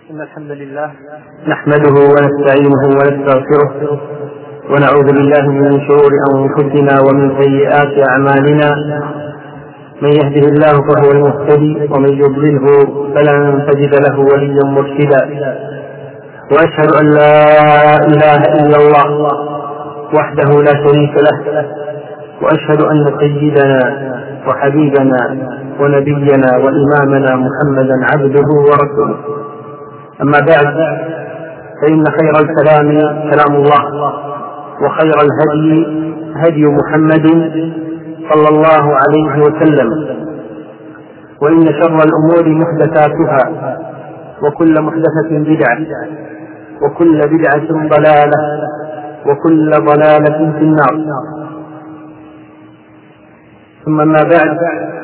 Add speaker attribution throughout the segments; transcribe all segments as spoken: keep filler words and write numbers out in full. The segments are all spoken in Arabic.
Speaker 1: إن الحمد لله نحمده ونستعينه ونستغفره ونعوذ بالله من شرور أنفسنا ومن سيئات أعمالنا. من يهده الله فهو المهتدي ومن يضلله فلن تجد له وليا مرشدا. وأشهد أن لا إله إلا الله وحده لا شريك له، وأشهد أن سيدنا وحبيبنا ونبينا وإمامنا محمدا عبده ورسوله. أما بعد، فإن خير الكلام كلام الله، وخير الهدي هدي محمد صلى الله عليه وسلم، وإن شر الأمور محدثاتها، وكل محدثة بدعة، وكل بدعة ضلالة، وكل ضلالة في النار. ثم ما بعد،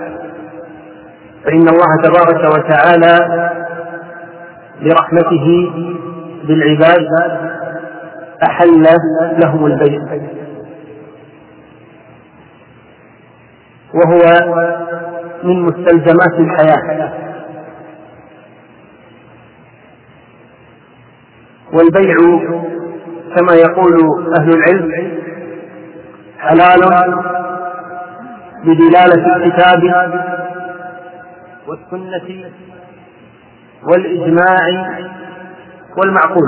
Speaker 1: فإن الله تبارك وتعالى برحمته بالعباد أحل لهم البيع، وهو من مستلزمات الحياة. والبيع كما يقول أهل العلم حلال بدلالة الكتاب والسنة والإجماع والمعقول.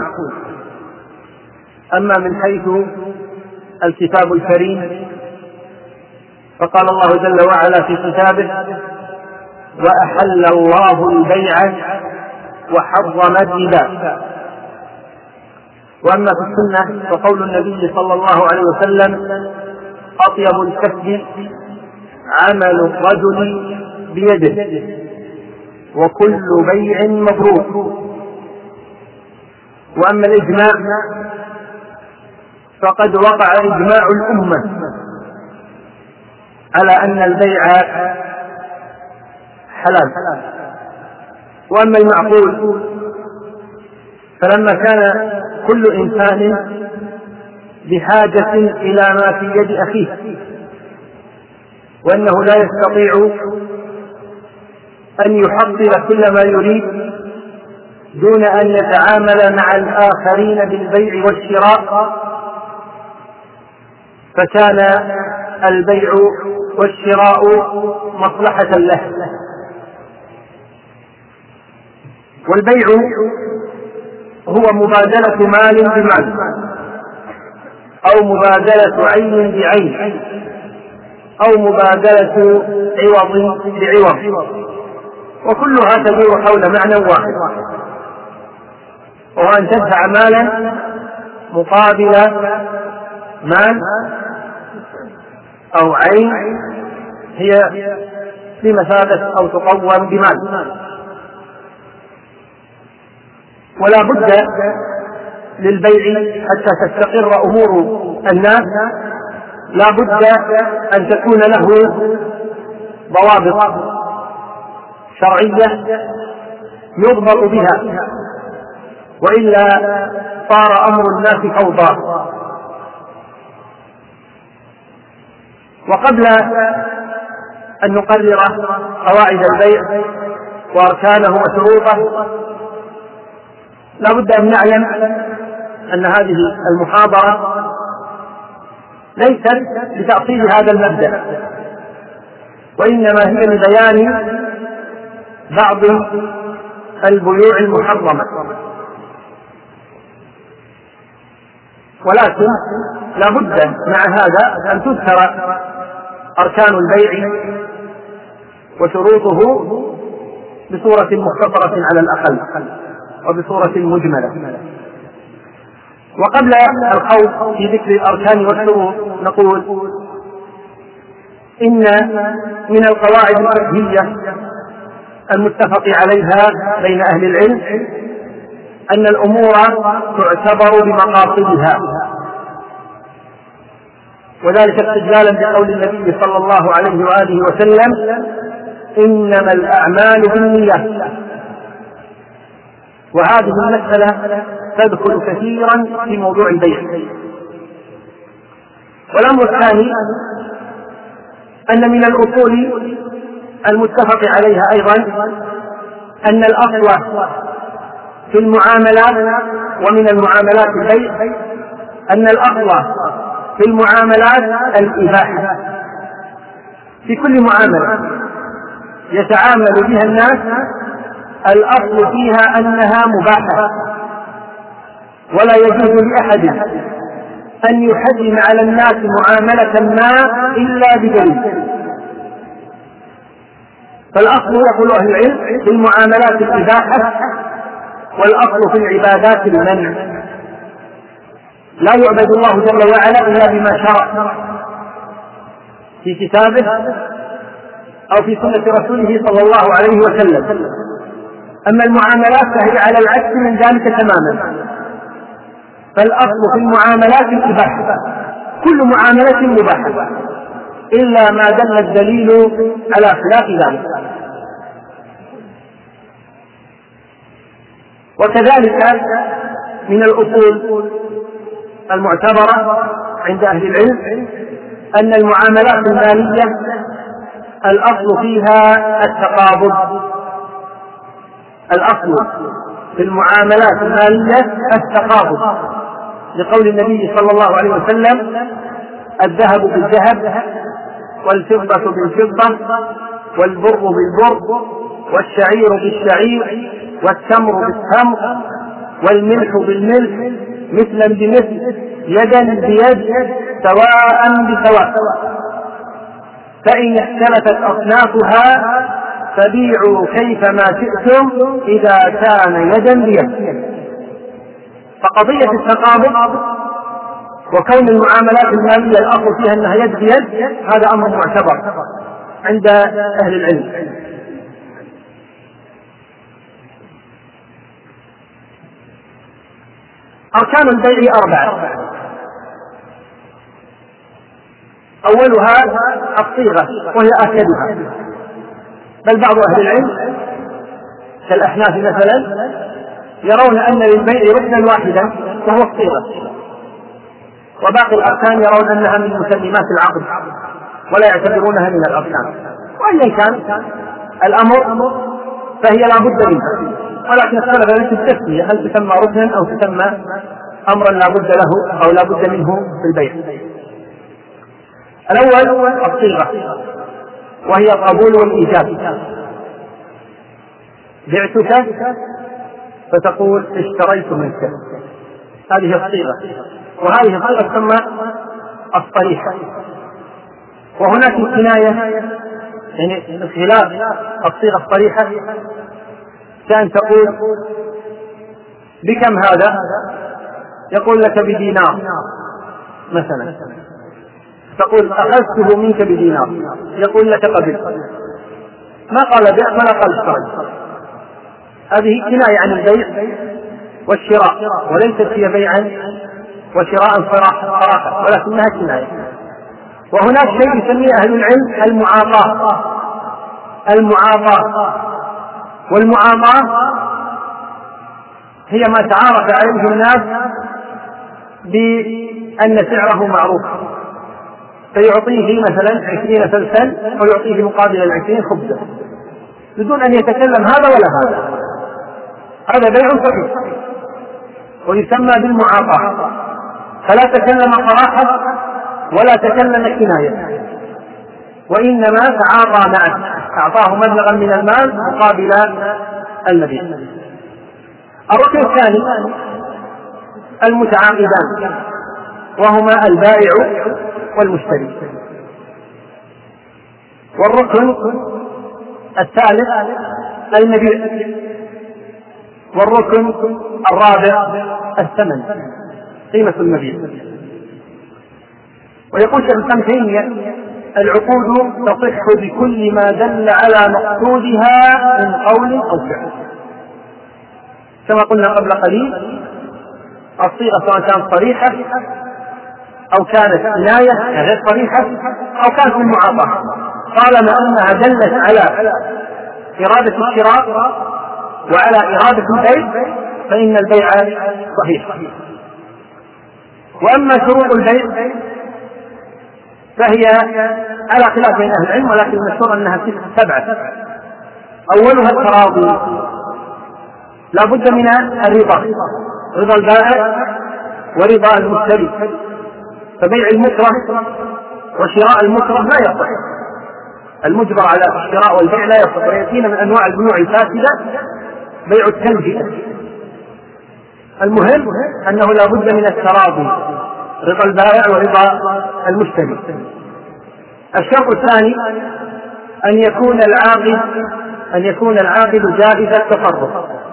Speaker 1: أما من حيث الكتاب الكريم فقال الله جل وعلا في كتابه: وأحل الله البيع وحرم الربا. وأما في السنة فقول النبي صلى الله عليه وسلم: أطيب الكسب عمل الرجل بيده، وكل بيع مبرور. وأما الإجماع فقد وقع إجماع الأمة على أن البيع حلال. وأما المعقول فلما كان كل إنسان بحاجة إلى ما في يد أخيه، وأنه لا يستطيع أن يحصل كل ما يريد دون أن يتعامل مع الآخرين بالبيع والشراء، فكان البيع والشراء مصلحة له. والبيع هو مبادلة مال بمال، أو مبادلة عين بعين، أو مبادلة عوض بعوض، وكلها تدور حول معنى واحد، وهو أن تدفع مالا مقابل مال أو عين هي بمثابة أو تقوم بمال. ولا بد للبيع حتى تستقر أمور الناس، لا بد أن تكون له ضوابط شرعية يضبط بها، وإلا صار أمر الناس فوضى. وقبل أن نقرر قواعد البيع وأركانه وشروطه، لا بد أن نعلم أن هذه المحاضرة ليست لتأصيل هذا المبدأ، وإنما هي لبيان بعض البيوع المحرمة. ولكن لا بد مع هذا أن تذكر أركان البيع وشروطه بصورة مختصرة على الأقل، وبصورة مجملة. وقبل الخوض في ذكر الأركان والشروط نقول إن من القواعد الفقهية المتفق عليها بين أهل العلم أن الأمور تعتبر بمقاصدها، وذلك استدلالا بقول النبي صلى الله عليه وآله وسلم: إنما الأعمال بالنيات. وهذه المسألة تدخل كثيرا في موضوع البيع. والأمر الثاني أن من الأصول المتفق عليها أيضا أن الأصل في المعاملات ومن المعاملات البيع أن الأصل في المعاملات الإباحة. في كل معاملة يتعامل بها الناس الأصل فيها أنها مباحة، ولا يجوز لأحد أن يحرم على الناس معاملة ما إلا بدليل. فالأصل يقول أهل العلم في المعاملات الإباحة، والأصل في العبادات المنع. لا يعبد الله جل وعلا إلا بما شرع في كتابه أو في سنة رسوله صلى الله عليه وسلم. أما المعاملات فهي على العكس من ذلك تماما. فالأصل في المعاملات الإباحة، كل معاملة مباحة إلا ما دل الدليل على خلاف ذلك. وكذلك من الأصول المعتبرة عند أهل العلم أن المعاملات المالية الأصل فيها التقابض. الأصل في المعاملات المالية التقابض، لقول النبي صلى الله عليه وسلم: الذهب بالذهب، والفضة بالفضة، والبر بالبر، والشعير بالشعير، والتمر بالتمر، والملح بالملح، مثلا بمثل، يدا بيد، سواء بسواء، فإن اختلفت أصنافها فبيعوا كيفما شئتم إذا كان يدا بيد. فقضية التقابض وكون المعاملات المالية الأصل فيها أنها يد بيد هذا أمر معتبر عند أهل العلم. أركان البيع أربعة: أولها الصيغة وهي آكدها، بل بعض أهل العلم كالأحناف مثلا يرون أن للبيع ركنا واحدا وهو الصيغة، وباقي الأركان يرون أنها من مسلمات العقد ولا يعتبرونها من الأركان. وأيا كان الأمر فهي لا بد منها، ولكن اختلف في التسمية، هل تسمى ركنا أو تسمى أمرا لا بد له أو لا بد منه في البيع. الأول الصيغة وهي القبول والإيجاب. بعتك فتقول اشتريت منك، هذه الصيغة، وهذه الصيغة تسمى الصريحة. وهناك الكناية، يعني خلاف الصيغة الصريحة، كأن تقول بكم هذا؟ يقول لك بدينار مثلا، تقول أخذته منك بدينار، يقول لك قبل، ما قال بيع ولا قال اشتري. هذه كناية عن البيع والشراء، وليست هي بيعا وشراء صراحة، ولكنها كناية. وهناك شيء يسميه أهل العلم المعاطاة. المعاطاة والمعاطاة هي ما تعارف عليه الناس بأن سعره معروف، فيعطيه مثلا عشرين فلسا ويعطيه مقابل العشرين خبزة بدون أن يتكلم هذا ولا هذا. هذا بيع صحيح ويسمى بالمعاطاة، فلا تكلم صراحة ولا تكلم كناية، وإنما تعاطى معه، أعطاه مبلغا من المال مقابل المبيع. الركن الثاني المتعاقدان، وهما البائع والمشتري. والركن الثالث المبيع. والركن الرابع الثمن، قيمة المبيع. ويقول شيخ الإسلام ابن تيمية: العقود تصح بكل ما دل على مقصودها من قول أو فعل. كما قلنا قبل قليل، الصيغة سواء كانت صريحة أو كانت كناية غير صريحة أو كانت من معاطاة، طالما أنها دلت على إرادة الشراء وعلى إرادة البيع فإن البيع صحيح. وأما شروط البيع فهي على خلاف بين أهل العلم، ولكن المشهور أنها سبعة. أولها التراضي، لا بد من الرضا، رضا البائع ورضا المشتري. فبيع المكره وشراء المكره لا يصح، المجبر على الشراء والبيع لا يصح. ويأتينا من أنواع البيوع الفاسدة بيع التنجئة. المهم أنه لا بد من التراضي، رضا البائع ورضا المشتري. الشرط الثاني أن يكون العاقد أن يكون العاقد جائز التصرف،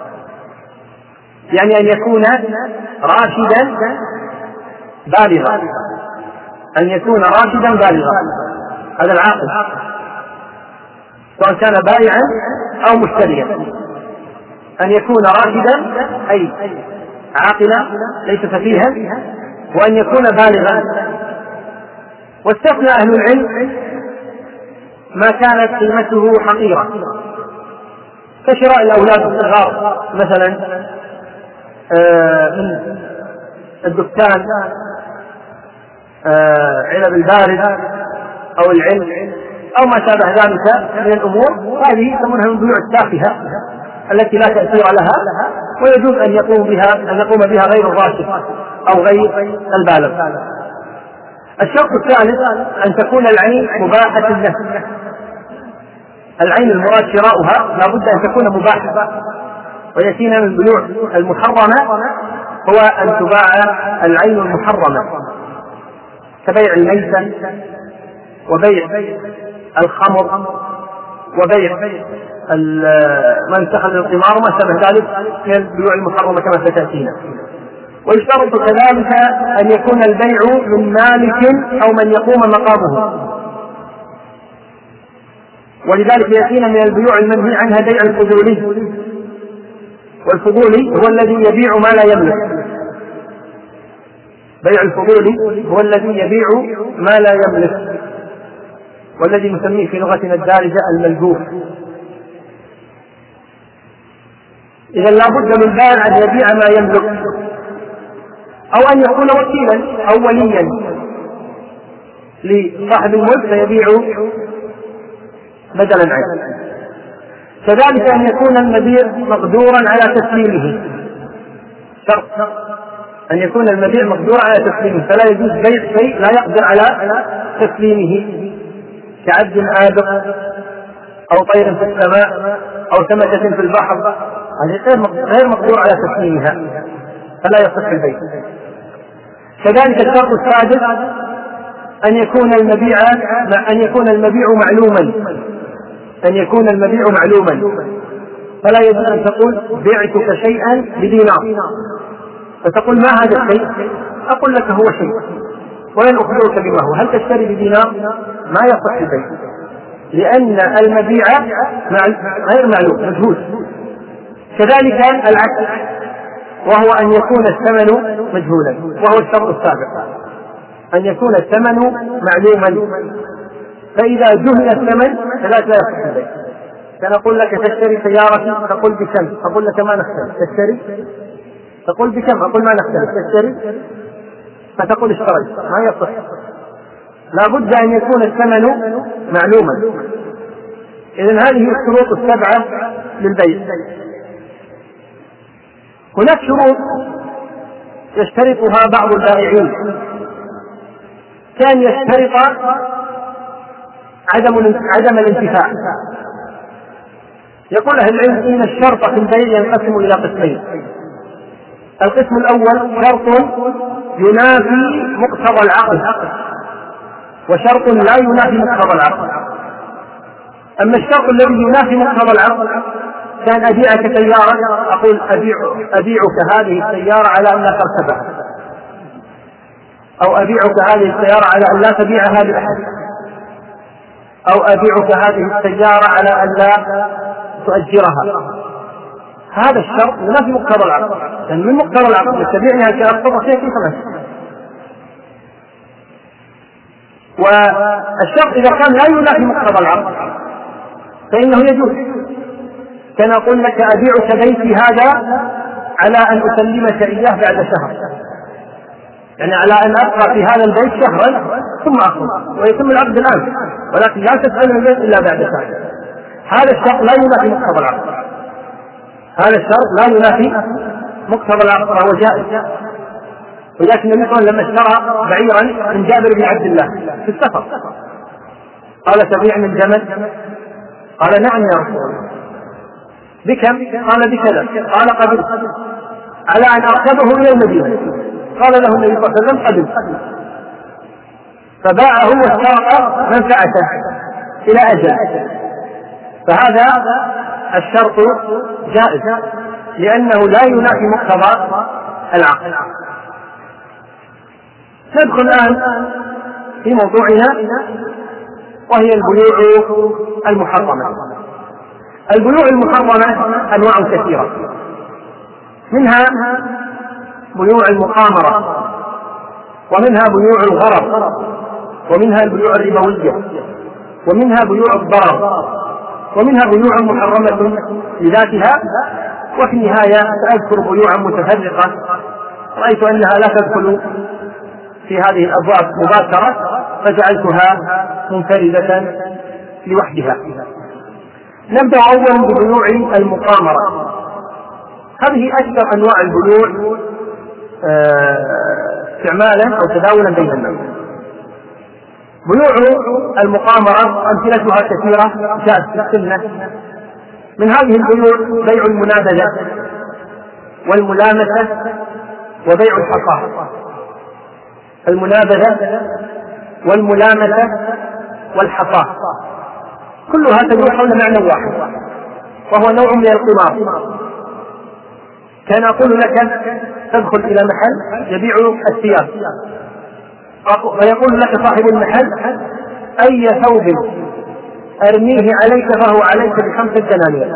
Speaker 1: يعني أن يكون راشدا بالغا، أن يكون راشدا بالغا هذا العاقد، سواء كان بائعا أو مشتريا، أن يكون راشدا أي عاقلا ليس سفيها، وأن يكون بالغا. واستثنى أهل العلم ما كانت قيمته حقيرة كشراء الأولاد الصغار مثلا من الدكان علب البارد أو العلم أو ما شابه ذلك من الأمور، هذه يسمونها من البيوع التافهة التي لا تأثير لها، ويجوز أن يقوم بها أن يقوم بها غير الراشد أو غير البالغ. الشرط الثالث أن تكون العين مباحة النفس، العين المراد شراؤها لا بد أن تكون مباحة. ويأتينا من البيوع المحرمة هو أن تباع العين المحرمة كبيع الميتة وبيع الخمر وبيع من اتخذ القمار وما شابه ذلك من البيوع المحرمة كما ستأتينا. ويشترط كذلك أن يكون البيع من مالك أو من يقوم مقامه، ولذلك يأتينا من البيوع المنهي عنها بيع الفضولي، والفضولي هو الذي يبيع ما لا يملك، بيع الفضولي هو الذي يبيع ما لا يملك، والذي نسميه في لغتنا الدارجة الملجوف. إذا لا بد من بائع أن يبيع ما يملك، أو أن يكون وكيلا أو وليا لصاحب الملك فيبيع بدلا عنه. كذلك أن يكون المبيع مقدورا على تسليمه، شرط أن يكون المبيع مقدورا على تسليمه، فلا يجوز بيع شيء لا يقدر على تسليمه كعبد آدم أو طير في السماء أو سمكة في البحر، هذه غير مقدور على تسليمها فلا يصح البيع. كذلك الشرط السادس أن يكون المبيع أن يكون المبيع معلوما، أن يكون المبيع معلوما، فلا يجوز أن تقول بعتك شيئا بدينار فتقول ما هذا الشيء، أقول لك هو شيء ولن أخبرك بما هو، هل تشتري بدينار؟ ما يصح البيع، لأن المبيع غير معلوم مجهول. كذلك العكس، وهو أن يكون الثمن مجهولا، وهو الشرط السابق أن يكون الثمن معلوما، فإذا جهل الثمن فلا يصح البيع. كان أقول لك تشتري سيارة تقول بكم، أقول لك ما نختلف، تشتري تقول بكم، أقول ما نختلف، تشتري فتقول اشتريت، ما يصح. لا بد أن يكون الثمن معلوما. إذن هذه الشروط السبعة للبيع. هناك شروط يشترطها بعض البائعين، كان يشترط عدم عدم الانتفاع. يقول أهل العلم إن الشرط في البيع ينقسم إلى قسمين. القسم الأول شرط ينافي مقتضى العقد، وشرط لا ينافي مقتضى العقد. أما الشرط الذي ينافي مقتضى العقد كان أبيعك سيارة، أقول أبيع أبيعك هذه السيارة على أن لا تركبها، أو أبيعك هذه السيارة على أن لا تبيعها لأحد، أو أبيعك هذه السيارة على أن لا تؤجرها. هذا الشرط ينافي مقتضى العقد، لأن من مقتضى العقد تبيعني هكذا أقتضى شيء كيف ماشي. والشرط إذا كان لا ينافي مقتضى العقد فإنه يجوز. كان أقول لك أبيعك بيتي هذا على أن أسلمك إياه بعد شهر، يعني على أن أبقى في هذا البيت شهرا ثم أخرج ويتم العقد الآن، ولكن لا تسأل البيت إلا بعد شهر. هذا الشرط لا ينافي مقتضى العقد. هذا الشرط لا ينافي مقتضى العقد وهو جائز. ولكن النبي صلى الله عليه وسلم لما اشترى بعيرا من جابر بن عبد الله في السفر قال تبيعني الجمل؟ قال نعم يا رسول الله. بكم؟ قال بكذا. قال قبل على ان اركبه الى المدينه. قال له النبي صلى الله عليه وسلم قبل، فباعه واشترط منفعته الى اجل. فهذا الشرط جائز لانه لا ينافي مقتضى العقد. ندخل الآن في موضوعنا وهي البيوع المحرمة. البيوع المحرمة أنواع كثيرة، منها بيوع المقامرة، ومنها بيوع الغرر، ومنها البيوع الربوية، ومنها بيوع الضرر، ومنها بيوع محرمة لذاتها. وفي النهاية سأذكر بيوعا متفرقة رأيت أنها لا تدخل في هذه الأبواب مباشرة فجعلتها منفردة لوحدها. نبدأ أولا ببيوع المقامرة. هذه أكثر أنواع البيوع استعمالا أو تداولا بين الناس. بيوع المقامرة أمثلتها كثيرة جاءت في السنة. من هذه البيوع بيع المنابذة والملامسة وبيع الحصى. المنابذة والملامسة والحصى كلها تدور حول معنى واحد وهو نوع من القمار. كان أقول لك تدخل إلى محل يبيع الثياب فيقول لك صاحب المحل أي ثوب أرميه عليك فهو عليك بخمسة دنانير.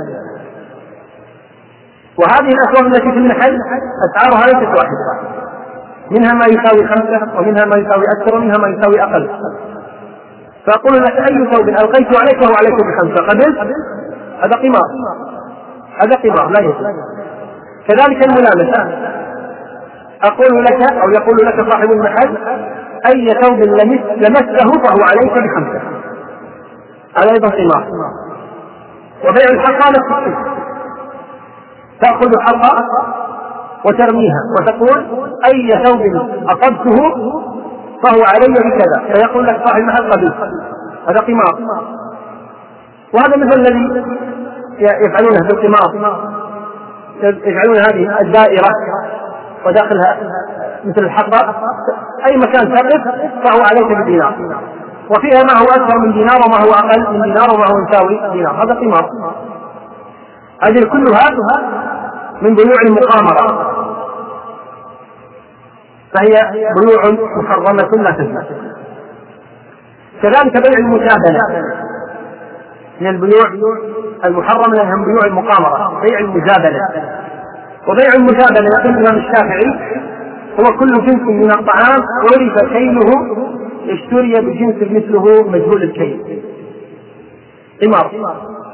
Speaker 1: وهذه الأثواب التي في المحل أسعارها ليست واحدة، منها ما يساوي خمسة ومنها ما يساوي أكثر ومنها ما يساوي أقل. فأقول لك أي ثوب ألقيت عليك فهو عليك بخمسة قبل، هذا قمار، هذا قمار لا يجوز. كذلك الملامسة، أقول لك أو يقول لك صاحب المحل أي ثوب لمسه فهو عليك بخمسة، هذا أيضا قمار. وبيع الحصى نفس الشيء، تأخذ الحصى وترميها وتقول أي ثوب أصبته فهو علي بكذا، فيقول لك صاحب المحل قبل، هذا قمار. وهذا مثل الذي يفعلونه في القمار، يجعلون هذه الدائرة وداخلها مثل الحصى، أي مكان تقف فهو عليك بدينار، وفيها ما هو أكثر من دينار وما هو أقل من دينار وما هو يساوي دينار، هذا قمار. هذه كلها من بيوع المقامرة، فهي بيوع محرمة لا تجوز. كذلك بيع المجابلة من البيوع المحرمة لأنها بيوع المقامرة، بيع المجابلة. وبيع المجابلة يقول الإمام الشافعي هو كل جنس من الطعام عرف كيله اشتري بجنس مثله مجهول الكيل، قمار.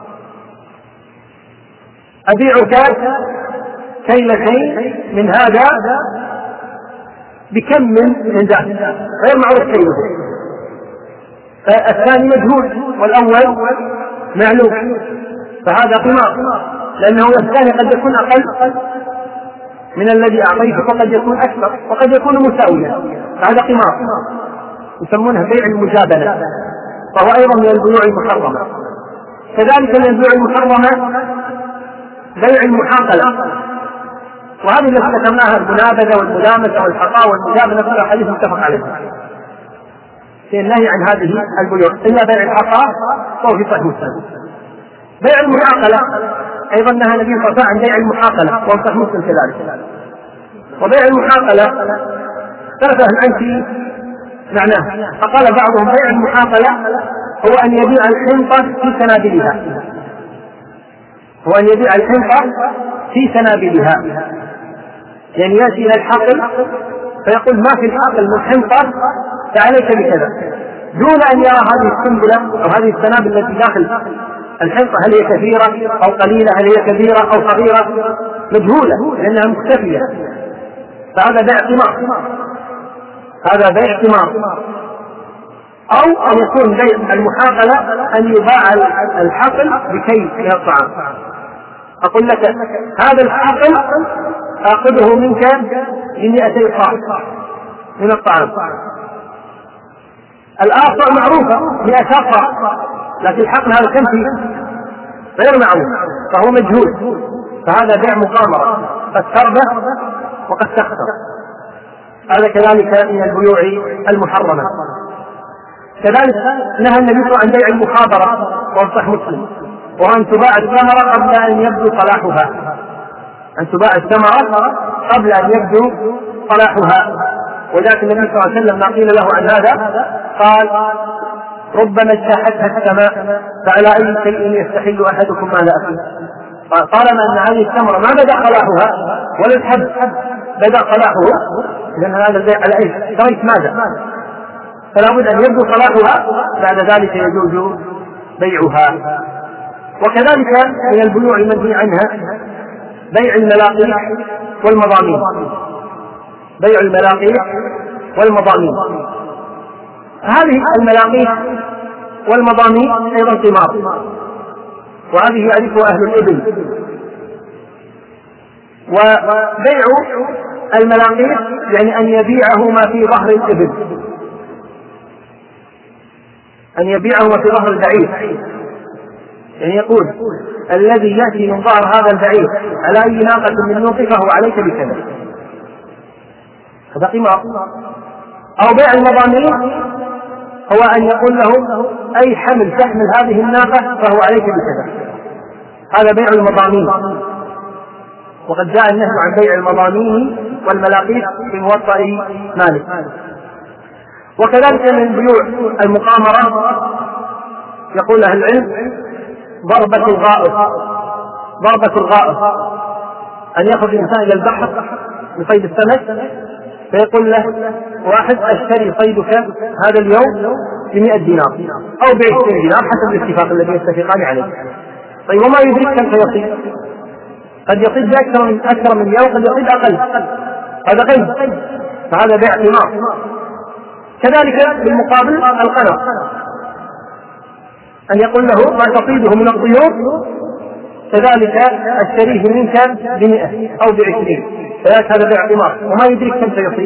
Speaker 1: أبيعك كيلتين من هذا بكم من ذاك غير معروف كيله، الثاني مجهول والأول معلوم، فهذا قمار، لأنه الثاني قد يكون أقل من الذي أعطيته وقد يكون أكثر وقد يكون مساويا، فهذا قمار يسمونه بيع المجابلة، فهو أيضا من البيوع المحرمة. كذلك من البيوع المحرمة بيع المحاقلة، وهذه التي ذكرناها المنابذة والملامسة والحصى والمجابلة كلها حديث متفق عليه في النهي عن هذه البيوع إلا بيع الحصى وهو في صحيح مسلم. بيع المحاقلة أيضا نهى النبي صلى الله عليه وسلم عن بيع المحاقلة وهو صحيح مسلم كذلك. وبيع المحاقلة اختلف أهل العلم في معناه، فقال بعضهم بيع المحاقلة هو أن يبيع الحنطة في سنابلها، هو أن يبيع الحنطة في سنابلها، يعني يأتي إلى الحقل فيقول ما في الحقل من حنطة فعليك بكذا، دون أن يرى هذه السنبلة أو هذه السنابل التي داخل الحنطة هل هي كثيرة أو قليلة، هل هي كبيرة أو صغيرة، مجهولة لأنها مختفية، فهذا بيع قمار، هذا بيع قمار. أو أن يكون بيع المحاقلة أن يباع الحقل بكيل من الطعام، أقول لك هذا الحاقل آخذه منك بمئتي صاع من الطعام، الآصع معروفة مئة صاع، لكن الحقل هذا كم فيه غير معروف فهو مجهول، فهذا بيع مقامرة، قد تربح وقد تخسر. هذا كذلك من البيوع المحرمة. كذلك نهى النبي عن بيع المخابرة وصح مسلم، وأن تباع الثمرة قبل أن يبدو صلاحها، أن تباع الثمرة قبل أن يبدو صلاحها. وذلك النبي صلى الله عليه وسلم ما قيل له عن هذا قال ربما اجتاحتها السماء فعلى أي شيء يستحل أحدكم ما لا أكل. طالما أن هذه الثمرة ما بدأ صلاحها ولا الحب بدأ صلاحه، لأن هذا البيع على أي شريك ماذا، فلا بد أن يبدو صلاحها بعد ذلك يجوز بيعها. وكذلك من البيوع المنهي عنها بيع الملاقيح والمضامين، بيع الملاقيح والمضامين. هذه الملاقيح والمضامين أيضا ثمار، وهذه يعرفها أهل الإبل. وبيع الملاقيح يعني أن يبيعه ما في ظهر الإبل، أن يبيعه ما في ظهر البعير، يعني يقول الذي يأتي من ظهر هذا البعير على أي ناقة من نوقه فهو عليك بكذا، هذا قمار. أو بيع المضامين هو أن يقول له أي حمل تحمل هذه الناقة فهو عليك بكذا، هذا بيع المضامين. وقد جاء النهي عن بيع المضامين والملاقيح في موطأ مالك. وكذلك من البيوع المقامرة يقول أهل العلم ضربة الغائط، ضربة الغائط أن يأخذ الإنسان إلى البحر لصيد السمك فيقول له واحد أشتري صيدك هذا اليوم بمئة دينار أو بعشرين دينار حسب الاتفاق الذي يتفقان عليه. طيب وما يدرك كم سيصيد؟ قد يصيد بأكثر من أكثر من يوم، قد يصيد أقل، هذا قيد، فهذا بيع ثمار. كذلك بالمقابل القنط أن يقول له ما تصيده من الطيور كذلك أشتريه منك بمئة أو بعشرين، فذلك هذا بيع ثمار وما يدرك كم سيصيد.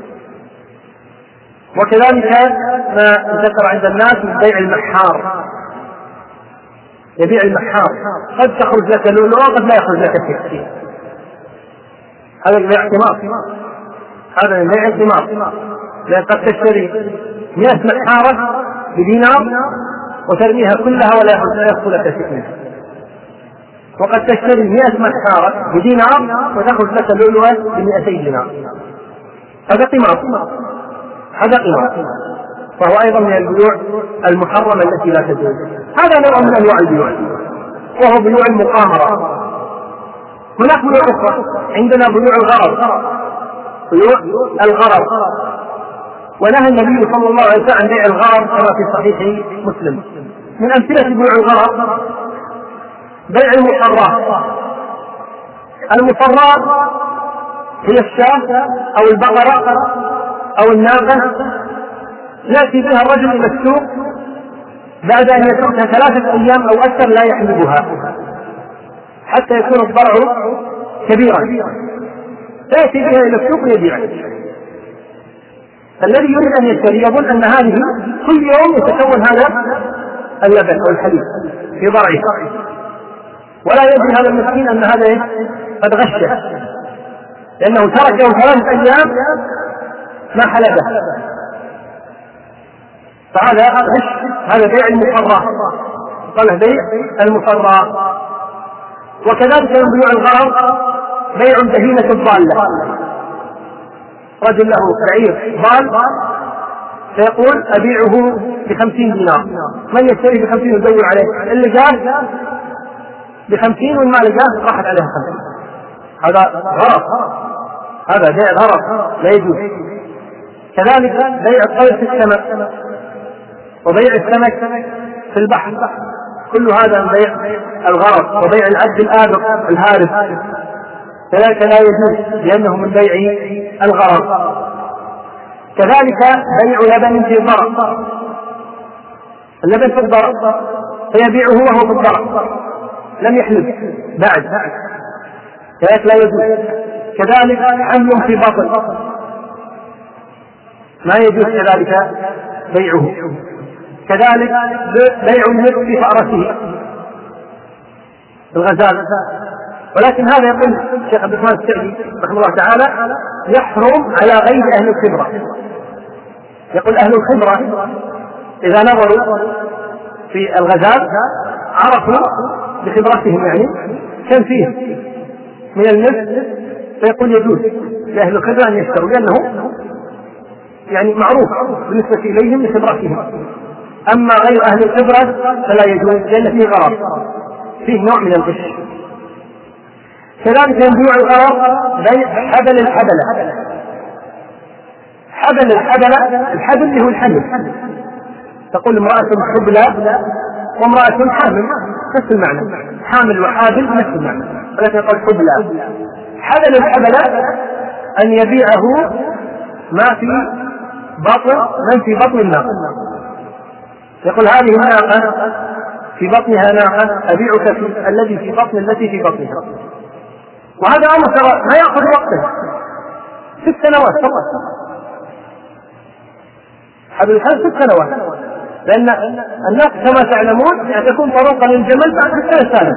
Speaker 1: وكذلك ما ذكر عند الناس من بيع المحار، يبيع المحار قد تخرج لك لؤلؤة وقد لا يخرج لك شيء، هذا بيع ثمار، هذا بيع الثمار، لأن قد تشتري مئة محارة بدينار وترميها كلها ولا يخرج لك شيء منها، وقد تشتري مئة محارة بدينار وتخرج لك لؤلؤة بمئتين دينار، هذا قمار، هذا قمار، فهو أيضا من البيوع المحرمة التي لا تجوز. هذا نوع من أنواع البيوع وهو بيوع المقامرة. هناك بيوع أخرى عندنا بيوع الغرض، بيوع الغرض، ونهى النبي صلى الله عليه وسلم عن بيع الغرض كما في صحيح مسلم. من أمثلة بيوع الغرض بيع المصرات. المصرات هي الشاة أو البقرة أو الناقة يأتي بها الرجل إلى السوق بعد أن يتركها ثلاثة أيام أو أكثر لا يحلبها حتى يكون الضرع كبيرا، فيأتي بها إلى السوق ويبيعها. الذي يريد أن يشتري يظن أن هذه كل يوم يتكون هذا اللبن أو الحليب في ضرعه، ولا يدري هذا المسكين أن هذا قد غشه، لأنه تركه ثلاثة أيام ما حلبه، فهذا غش، هذا بيع المصرات، قال بيع المصرات. وكذلك من بيوع الغرض بيع البهيمة الضالة، رجل له بعير ضال فيقول أبيعه بخمسين دينار، من يشتري بخمسين يدور عليه، اللي جاء بخمسين والما لقاه راحت عليه خمسين، هذا غرض، هذا بيع غرض لا يجوز. كذلك بيع الطير في السمك وبيع السمك في البحر، كل هذا من بيع الغرض. وبيع العبد الآبق الهارب كذلك لا يجوز لأنه من بيع الغرض. كذلك بيع لبن في الضرع، اللبن في الضرع فيبيعه وهو في الضرع، لم يحلب بعد كذلك لا يجوز. كذلك حمل في بطن ما يجوز كذلك بيعه. كذلك بيع النفس في فأرته الغزال. ولكن هذا يقول الشيخ عبد الرحمن السعدي رحمه الله تعالى يحرم على غير أهل الخبرة. يقول أهل الخبرة إذا نظروا في الغزال عرفوا بخبرتهم يعني كم فيه من النفس، فيقول يجوز لأهل الخبرة أن يشتروا لأنه يعني معروف بالنسبة إليهم بخبرتهم. أما غير أهل الخبرة فلا يجوز لأن فيه غرض، فيه نوع من الغش. كذلك ينبيع الغرض بيع حبل الحبلة. حبل الحبلة الحبل اللي هو الحمل، تقول امرأة حبلى وامرأة حامل نفس المعنى، حامل وحابل نفس المعنى، ولكن يقول حبلى. حبل الحبلة أن يبيعه ما في بطن من في بطن الناقة. يقول هذه الناقة في بطنها ناقة أبيعك في الذي في بطن التي في بطنها. وهذا أمر ما يأخذ وقته ست سنوات فقط. حبل الحبل ست سنوات، لأن الناس كما تعلمون يعني تكون طروقا للجمل بعد ثلاث سنوات.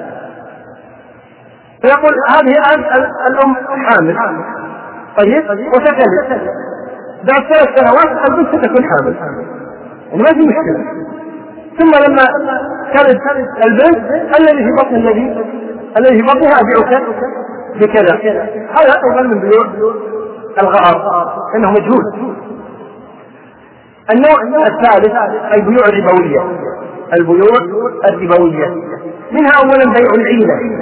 Speaker 1: فيقول هذه الآن الأم حامل طيب وتكلم بعد ثلاث سنوات البنت ستكون حامل يعني ما في مشكلة. ثم لما كانت البنت الذي في بطن الذي الذي في بطنها أبيعك بكذا. هذا أيضا من بيوع الغرض إنه مجهول. النوع الثالث البيوع الربوية. البيوع الربوية منها أولا بيع العينة.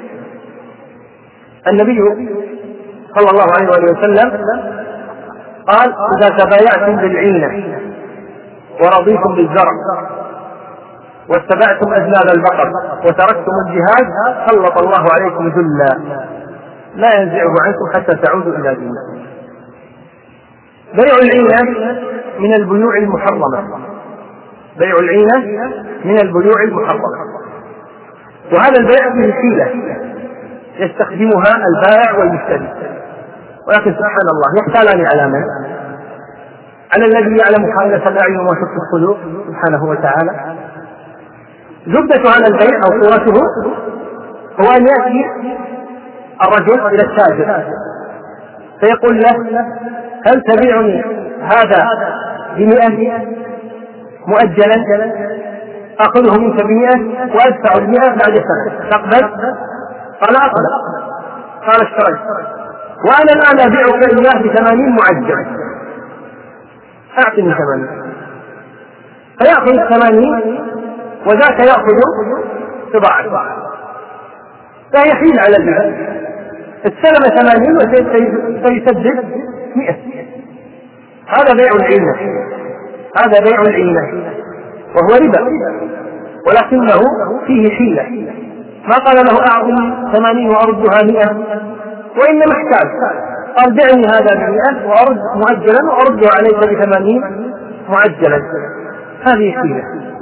Speaker 1: النبي صلى الله عليه وسلم قال إذا تبايعتم بالعينة ورضيتم بالزرع واتبعتم أذناب البقر وتركتم الجهاد سلط الله عليكم ذلا لا ينزعه عنكم حتى تعودوا إلى دينكم. بيع العينة من البيوع المحرمة. بيع العينة من البيوع المحرمة، وهذا البيع فيه حيلة يستخدمها البائع والمشتري، ولكن سبحان الله يحتالان على من؟ على الذي يعلم خائنة الأعين وما تخفي الصدور سبحانه وتعالى. زبدة هذا البيع أو صورته هو أن يأتي الرجل إلى التاجر فيقول له هل تبيعني هذا بمئة مؤجلا أخذه منك بمئة وأدفع المئة بعد سنة تقبل؟ قال أقبل. قال اشتريت وأنا الآن أبيعك إياه بثمانين معجل أعطني ثمانين. فيأخذ الثمانين وذاك يأخذ سبعة، فهي حيل على البيع. السلم ثمانين وسيسدد مئة. هذا بيع العينة. هذا بيع العينة وهو ربا، ولكنه فيه حيلة. ما قال له أعطني ثمانين وأردها مئة، وإنما احتاج قال بعني هذا بمئة وأرد مؤجلا وأرده عليك بثمانين مؤجلا. هذه حيلة.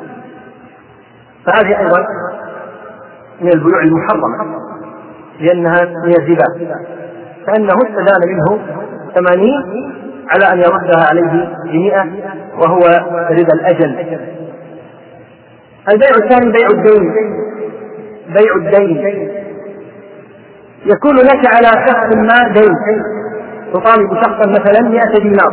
Speaker 1: فهذه أيضا من البيوع المحرمة لأنها من الربا، فأنه استدان منه ثمانين على أن يردها عليه بمئة وهو ربا الأجل. البيع الثاني بيع الدين. بيع الدين يكون لك على شخص ما دين، تطالب شخصا مثلا مئة دينار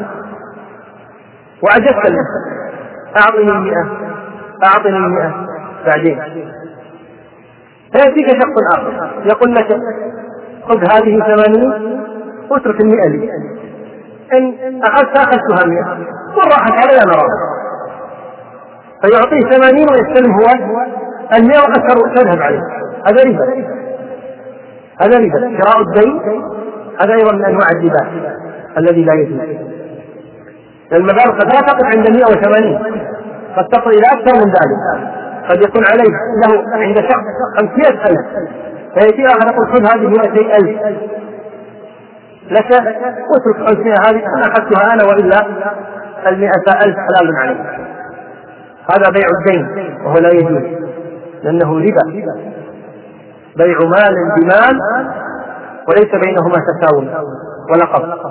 Speaker 1: وعجزت له أعطني مئة أعطني مئة بعدين، فيأتيك شخص آخر يقول لك خذ هذه ثمانين واترك المئة لي، إن أخذت أخذتها مئة وراحت علي أنا راضي، فيعطيه ثمانين ويستلم هو المئة وأكثر تذهب عليه. هذا ربا. هذا ربا. شراء الدين هذا أيضا من أنواع الربا الذي لا يجوز. المبالغ قد لا تقف عند مئة وثمانين، قد تصل إلى أكثر من ذلك. قد يكون عليه له عند شخص خمسمائة ألف، فيأتي آخر يقول خذ هذه مئتي ألف لك واترك خمسمائة هذه أنا أخذتها أنا وإلا المئة ألف حلال عليه. هذا بيع الدين وهو لا يجوز. لأنه ربا، بيع مال بمال وليس بينهما تساوي ولا قبض.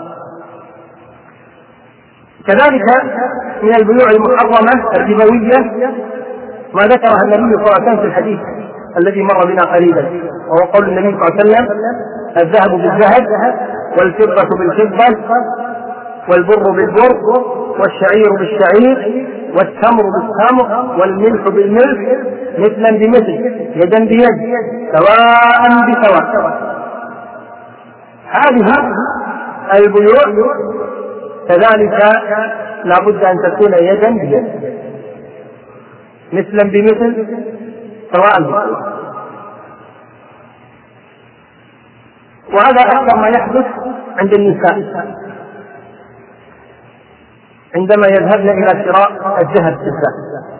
Speaker 1: كذلك من البيوع المحرمة الربوية ما ذكرها النبي صلى الله عليه وسلم في الحديث الذي مر بنا قريبا، وهو قول النبي صلى الله عليه وسلم: الذهب بالذهب والفضة بالفضة والبر بالبر والشعير بالشعير والتمر بالتمر والملح بالملح مثلا بمثل يدا بيد سواء بسواء. هذه البيوع كذلك لا بد أن تكون يدا بيد مثلا بمثل سواء بسواء. وهذا أكثر ما يحدث عند النساء عندما يذهبن إلى شراء الذهب بالذهب،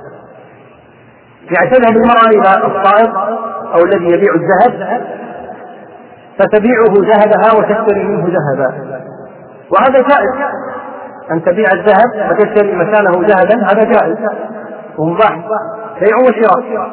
Speaker 1: يعني تذهب المرأة إلى الصائغ أو الذي يبيع الذهب فتبيعه ذهبها وتشتري منه ذهبا، وهذا جائز أن تبيع الذهب وتشتري مكانه ذهبا، هذا جائز ومباح، بيع وشراء.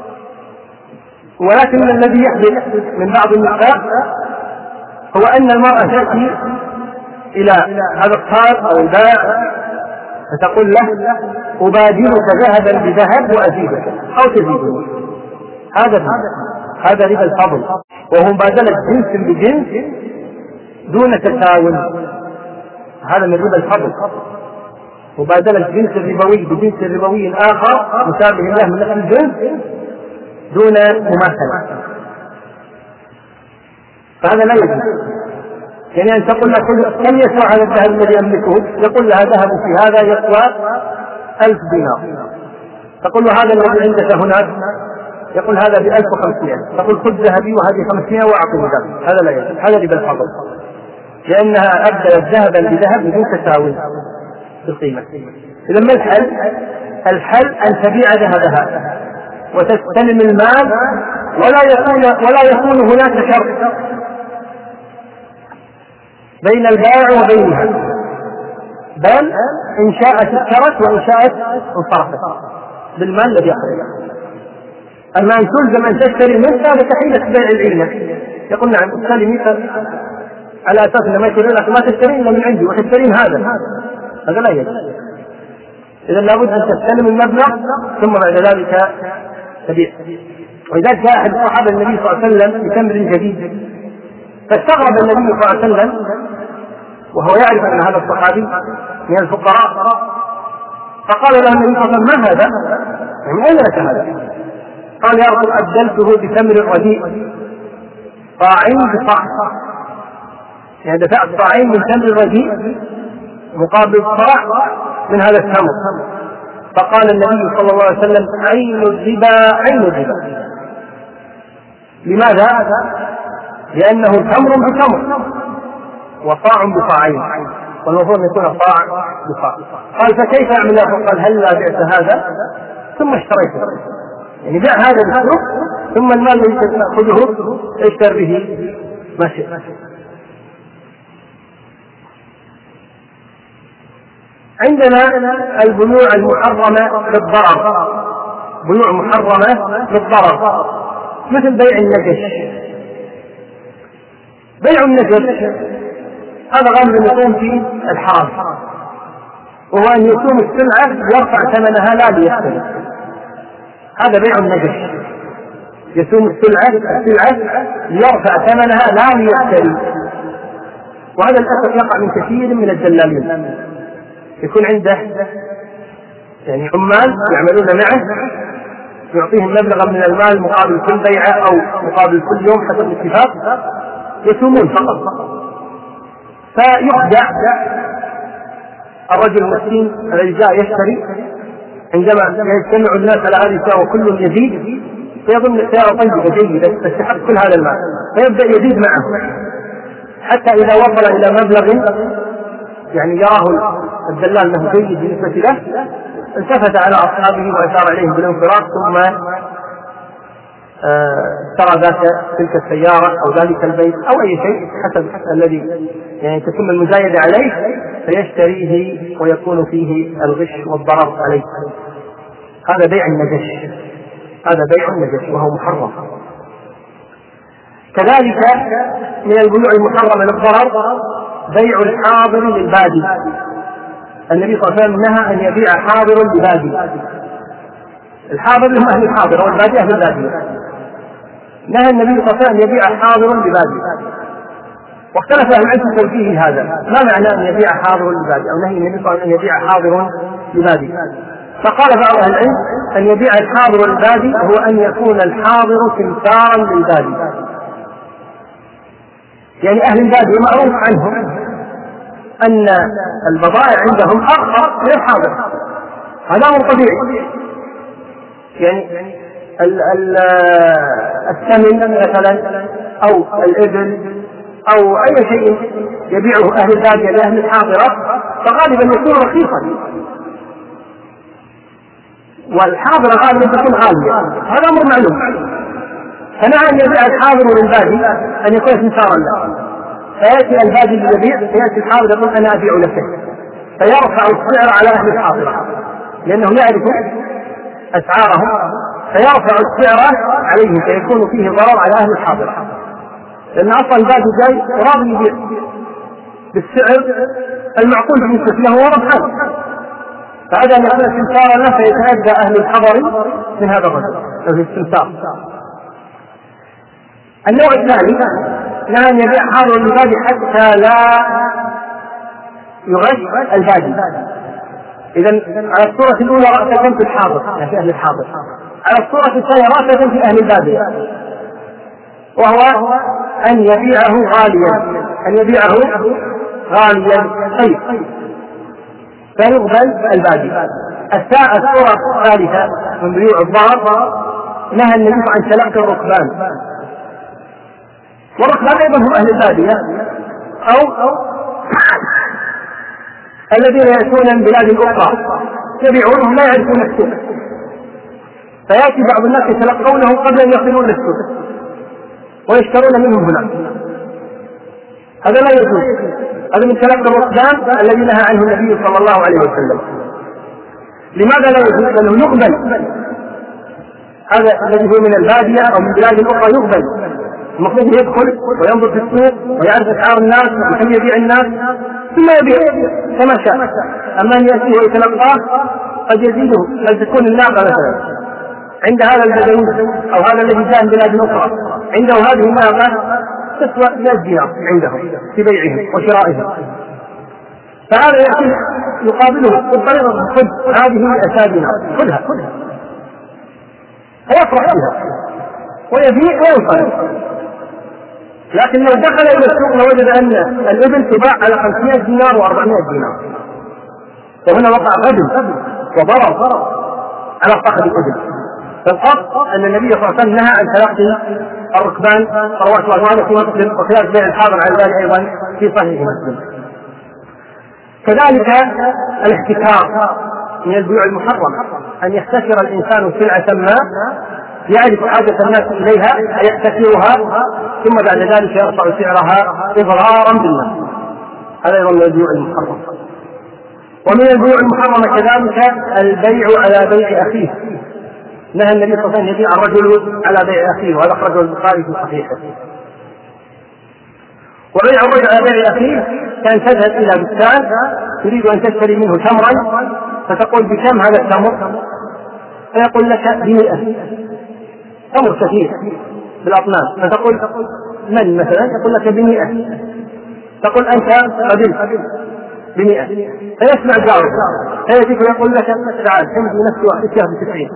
Speaker 1: ولكن الذي يحدث من بعض النساء هو أن المرأة تأتي إلى هذا الصائغ أو البائع فتقول له: أبادلك ذهبا بذهب وأزيدك أو تزيدني. هذا هذا ربا الفضل، وهو مبادلة جنس بجنس دون تساوي. هذا من ربا الفضل، مبادلة جنس الربوي بجنس ربوي آخر مشابه له من نفس الجنس دون مماثلة، فهذا لا يجوز. يعني أن تقول له: كم يسوى هذا الذهب الذي أملكه؟ يقول لها: ذهب في هذا يسوى ألف دينار. تقول له: هذا الذي عندك هناك؟ يقول: هذا بألف وخمسين. تقول: خذ ذهبي وهذه خمسين وأعطني ذهب. هذا لا يجوز، هذا ربا الفضل، لأنها أبدلت ذهبا بذهب بدون تساوي بالقيمة. إذا ما الحل؟ الحل أن تبيع ذهبها وتستلم المال، ولا يكون ولا يكون هناك شرط بين البائع وبينها، بل إن شاءت اشترت وإن شاءت انصرفت بالمال الذي أخذه. أما أن تلزم أن تشتري منه هذا كحيلة بيع العينة. يقول: نعم استلمي على أساس أن ما يشتري لك ما تشترين إلا من عندي وتشترين هذا، هذا لا يجوز. إذا لابد أن تستلم المبلغ ثم بعد ذلك تبيع. وإذا جاء أحد الصحابة النبي صلى الله عليه وسلم بتمر جديد فاستغرب النبي صلى الله عليه وسلم وهو يعرف أن هذا الصحابي من الفقراء، فقال له النبي صلى الله عليه وسلم: ما هذا؟ من أين لك هذا؟ قال: يا رسول أبدلته بتمر رديء طاعين بصاع، يعني دفعت طاعين من تمر رديء مقابل صاع من هذا التمر. فقال النبي صلى الله عليه وسلم: عين الربا عين الربا. لماذا؟ لأنه تمر بتمر وصاع بصاعين، والمفروض يكون صاع بصاع. قال: فكيف أعمل؟ فقال: هل لا بعت هذا ثم اشتريته؟ يعني بيع هذا بالسوق ثم المال الذي تأخذه اشتر به ما شئت. عندنا البيوع المحرمة بالضرر، بيوع محرمة بالضرر مثل بيع النجش. بيع النجش هذا غالبا يكون في الحرام، وهو أن يكون السلعة يرفع ثمنها لا ليشتري. هذا بيع النجش، يسوم السلعة السلعة يرفع ثمنها لا ليشتري. وهذا للأسف يقع من كثير من الدلالين، يكون عنده يعني عمال يعملون معه يعطيهم مبلغا من المال مقابل كل بيعة أو مقابل كل يوم حسب الاتفاق، يسومون فقط، فيخدع الرجل المسكين الذي جاء يشتري عندما يجتمع الناس على هذه الساعة وكل يزيد فيظن الساعة طيبة جيدة تستحق كل هذا المال، فيبدأ يزيد معه حتى إذا وصل إلى مبلغ يعني يراه الدلال له جيد بالنسبة له التفت على أصحابه وأشار عليهم بالانصراف، ثم ترى ذاك تلك السيارة أو ذلك البيت أو أي شيء حسب الذي يعني تتم المزايدة عليه فيشتريه ويكون فيه الغش والضرر عليه. هذا بيع النجش. هذا بيع النجس وهو محرم. كذلك من البيوع المحرمة للضرر بيع الحاضر للبادي. النبي صلى الله عليه وسلم نهى أن يبيع حاضر لبادي. الحاضر هم أهل الحاضر والبادي أهل البادية. نهى النبي صلى الله عليه وسلم أن يبيع حاضر لبادي، واختلف أهل العلم في توجيه هذا، ما معنى أن يبيع حاضر لبادي أو نهي النبي صلى الله عليه وسلم أن يبيع حاضر لبادي. فقال بعض أهل العلم أن يبيع الحاضر للبادي هو أن يكون الحاضر تمثالا للبادي، يعني أهل البادية معروف عنهم أن البضائع عندهم أرخص من الحاضر، هذا هو طبيعي. يعني ال ال الثمن مثلا أو الإبل أو أي شيء يبيعه أهل البادية لأهل الحاضرة فغالبا يكون رخيصا، والحاضرة غالبا تكون غالية، هذا أمر معلوم. فنعم يبيع الحاضر للبادي أن يكون سمسارا له، فيأتي البادي للبيع فيأتي الحاضر يقول أنا أبيع لك، فيرفع السعر على أهل الحاضرة لأنه يعرف أسعارهم، فيرفع السعر عليهم فيكون فيه ضرر على أهل الحاضرة، لأن أصلا البادي جاي راضي يبيع بالسعر المعقول بالنسبة له وربحان، فهذا أن يكون سمسارا له فيتأذى أهل الحضر من هذا الرجل في السمسار. النوع الثاني نهى أن يبيع حاضر للبادي حتى لا يغش البادي. إذن على الصورة الأولى رأسا في الحاضر يعني في أهل الحاضر، على الصورة الثانية رأسا في أهل البادية، وهو أن يبيعه غاليا، أن يبيعه غاليا طيب فيقبل البادي. الصورة الثالثة من بيوع الضرر نهى النبي عن تلقي الركبان، والركبان أيضا هم أهل البادية أو الذين يأتون من بلاد أخرى يبيعونهم لا يعرفون السوق، فيأتي بعض الناس يتلقونه قبل أن يصلون للسوق ويشترون منهم هناك، هذا لا يجوز، هذا من تلقي الركبان الذي نهى عنه النبي صلى الله عليه وسلم. لماذا لا يجوز؟ لأنه يقبل، هذا الذي هو من البادية أو من بلاد أخرى يقبل، المفروض يدخل وينظر في السوق ويعرف أسعار الناس وكم يبيع الناس ثم يبيع كما شاء. أما أن يأتيه ويتلقاه قد يزيده، قد تكون الناقة مثلا عند هذا البدوي أو هذا الذي جاء من بلاد أخرى عنده هذه الناقة تسوى مئة دينار عندهم في بيعهم وشرائهم، فهذا يأتي يقابله بالطريقة خذ هذه أسادنا خذها خذها فيفرح بها ويبيع وينصرف. لكن لو دخل إلى السوق لوجد أن الإبل تباع على خمسمائة دينار وأربعمائة دينار، فهنا وقع غبن وضرر على صاحب الإبل. فالقصد أن النبي صلى الله عليه وسلم نهى عن تلقي الركبان صلوات الله وسلامه في مسلم، وخلاف بيع الحاضر على ذلك أيضا في صحيح مسلم. كذلك الاحتكار من البيوع المحرمة، أن يحتكر الإنسان سلعة ما يعرف حاجة الناس إليها فيحتكرها ثم بعد ذلك يرفع سعرها إضرارا بالناس، هذا أيضا من البيوع المحرمة. ومن البيوع المحرمة كذلك البيع على بيع أخيه، نهى النبي صلى الله عليه وسلم يبيع الرجل على بيع أخيه، وهذا أخرجه البخاري في صحيحه. وبيع الرجل على بيع أخيه كان تذهب إلى بستان تريد أن تشتري منه تمرا فتقول بكم هذا التمر؟ فيقول لك بمئة، تمر كثير بالأطنان، فتقول من مثلا؟ يقول لك بمئة، تقول أنت قبلت بمئة، فيسمع جاره فيجيك ويقول لك تعال حمد نفسي وأحسها بتسعين،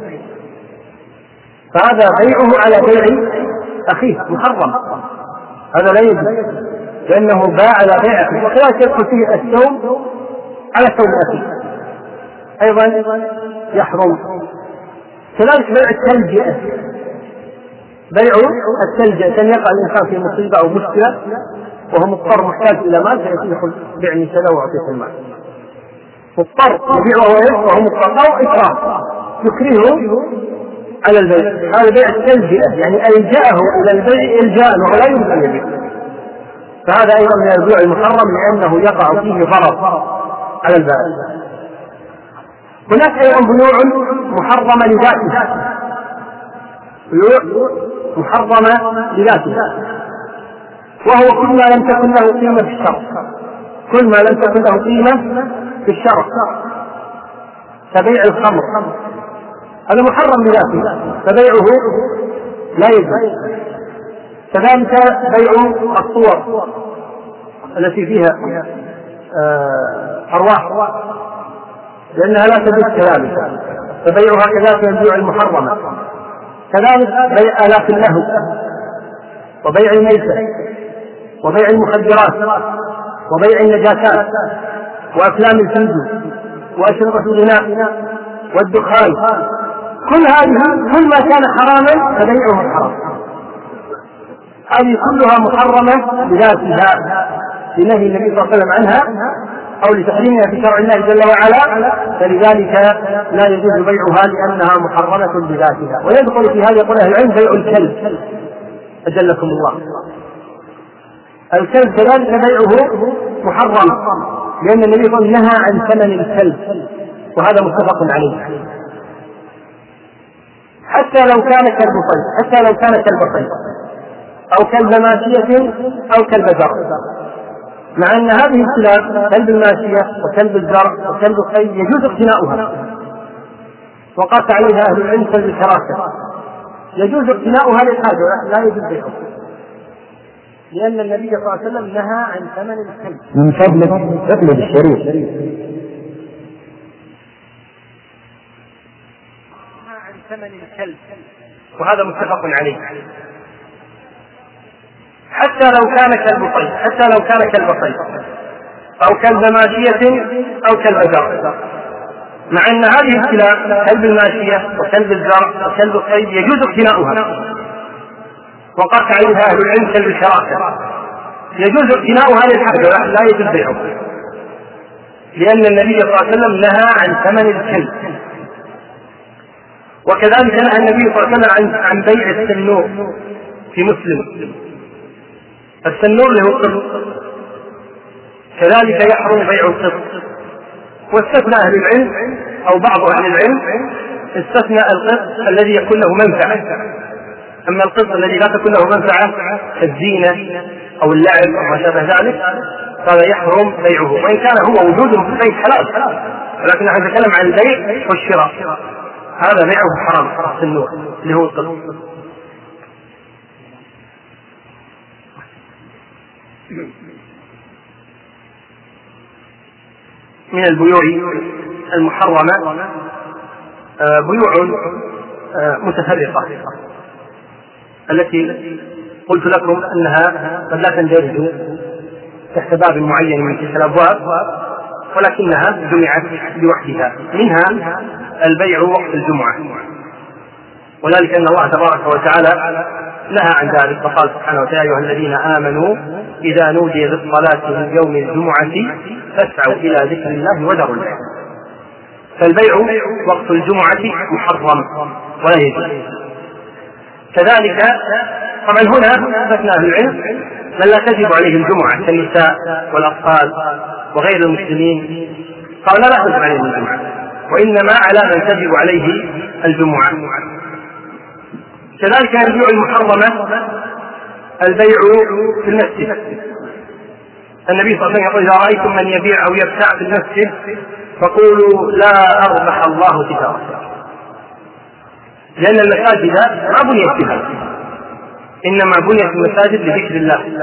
Speaker 1: فهذا بيعه على بيع أخيه محرم، هذا لا يجوز لأنه باع على بيع أخيه، وكذلك يدخل فيه الثوم على ثوم أخيه أيضا يحرم. كذلك بيع التلجئة، بيع التلجئة أن يقع الإنسان في مصيبة أو مشكلة وهو مضطر محتاج إلى مال فيقول بعني كذا وأعطيك المال، مضطر يبيعه وهو مضطر أو إكراه يكرهه على البيع، هذا بيع التلجئة يعني ألجأه إلى البيع إلجاء وهو لا يمكن أن يبيع، فهذا أيضا من البيع المحرم لأنه يقع فيه ضرر على البائع. هناك أيضا بيوع محرمة لذاتها، بيوع محرمة بذاتها، وهو كل ما لم تكن له قيمة في الشرع، كل ما لم تكن له قيمة في الشرع، كبيع الخمر هذا محرم بذاته فبيعه لا يجوز. كذلك بيع الصور التي فيها أرواح لأنها لا تجوز كذلك فبيعها كذلك من البيوع المحرمة. كذلك بيع آلاف اللهو وبيع الميسر وبيع المخدرات وبيع النجاسات وأفلام الفيديو وأشرطة الغناء والدخان، كل هذه كل ما كان حراما فبيعه حرام، هذه كلها محرمة بذاتها لنهي النبي صلى الله عليه وسلم عنها أو لتحريمها في شرع الله جل وعلا، فلذلك لا يجوز بيعها لأنها محرمة بذاتها. ويدخل في هذا يقول أهل العلم بيع الكلب أجلكم الله، الكلب كذلك بيعه محرم لأن النبي صلى الله عليه وسلم نهى عن ثمن الكلب وهذا متفق عليه، حتى لو كان كلب صيد، حتى لو كان كلب صيد أو كلب ماشية أو كلب زرع، مع أن هذه الكلاب كلب الماشية وكلب الزرع وكلب الصيد يجوز اقتناؤها، وقاس عليها أهل العلم كلب الكراسة يجوز اقتناؤها للحاجة لا يجوز بيعها، لأن النبي صلى الله عليه وسلم نهى عن ثمن الكلب.
Speaker 2: من فضلك اطلب الشريف.
Speaker 1: نهى عن ثمن الكلب وهذا متفق عليه، حتى لو كان كلب صيد، حتى لو كان كلب صيد أو كلب ماشية أو كلب زرع، مع أن هذه الكلاب كلب الماشية وكلب الزرع وكلب الصيد يجوز اقتناؤها، وقاس عليها أهل العلم كلب الكراسة يجوز اقتناؤها للحاجة لا يجوز بيعه، لأن النبي صلى الله عليه وسلم نهى عن ثمن الكلب. وكذلك نهى النبي صلى الله عليه وسلم عن, عن بيع السنور في مسلم، السنور له قط كذلك يحرم بيع القط، واستثنى أهل العلم أو بعض أهل العلم استثنى القط الذي يكون له منفعة، أما القط الذي لا تكون له منفعة كالزينة أو اللعب أو ما شابه ذلك فهذا يحرم بيعه، وإن كان هو وجوده في البيت حلال، ولكن نحن نتكلم عن البيع والشراء هذا بيعه حرام السنور اللي هو القط. من البيوع المحرمة بيوع متفرقة التي قلت لكم أنها قد لا تندرج تحت باب معين من تلك الأبواب ولكنها جمعت لوحدها، منها البيع وقت الجمعة، وذلك أن الله تبارك وتعالى نهى عن ذلك فقال سبحانه وتعالى: أيها الذين آمنوا إذا نودي للصلاة من يوم الجمعة فاسعوا إلى ذكر الله وذروا البيع. فالبيع وقت الجمعة محرم ولا يجوز. كذلك طبعا هنا أثبتنا أهل العلم من لا تجب عليه الجمعة كالنساء والأطفال وغير المسلمين، قال لا تجب عليه الجمعة، وإنما على من تجب عليه الجمعة. كذلك البيوع المحرمة البيع في المسجد، النبي صلى الله عليه وسلم يقول: إذا رأيتم من يبيع أو يبتاع في المسجد فقولوا لا أربح الله تجارته، لأن المساجد ما بنيت بها، إنما بنيت المساجد لذكر الله،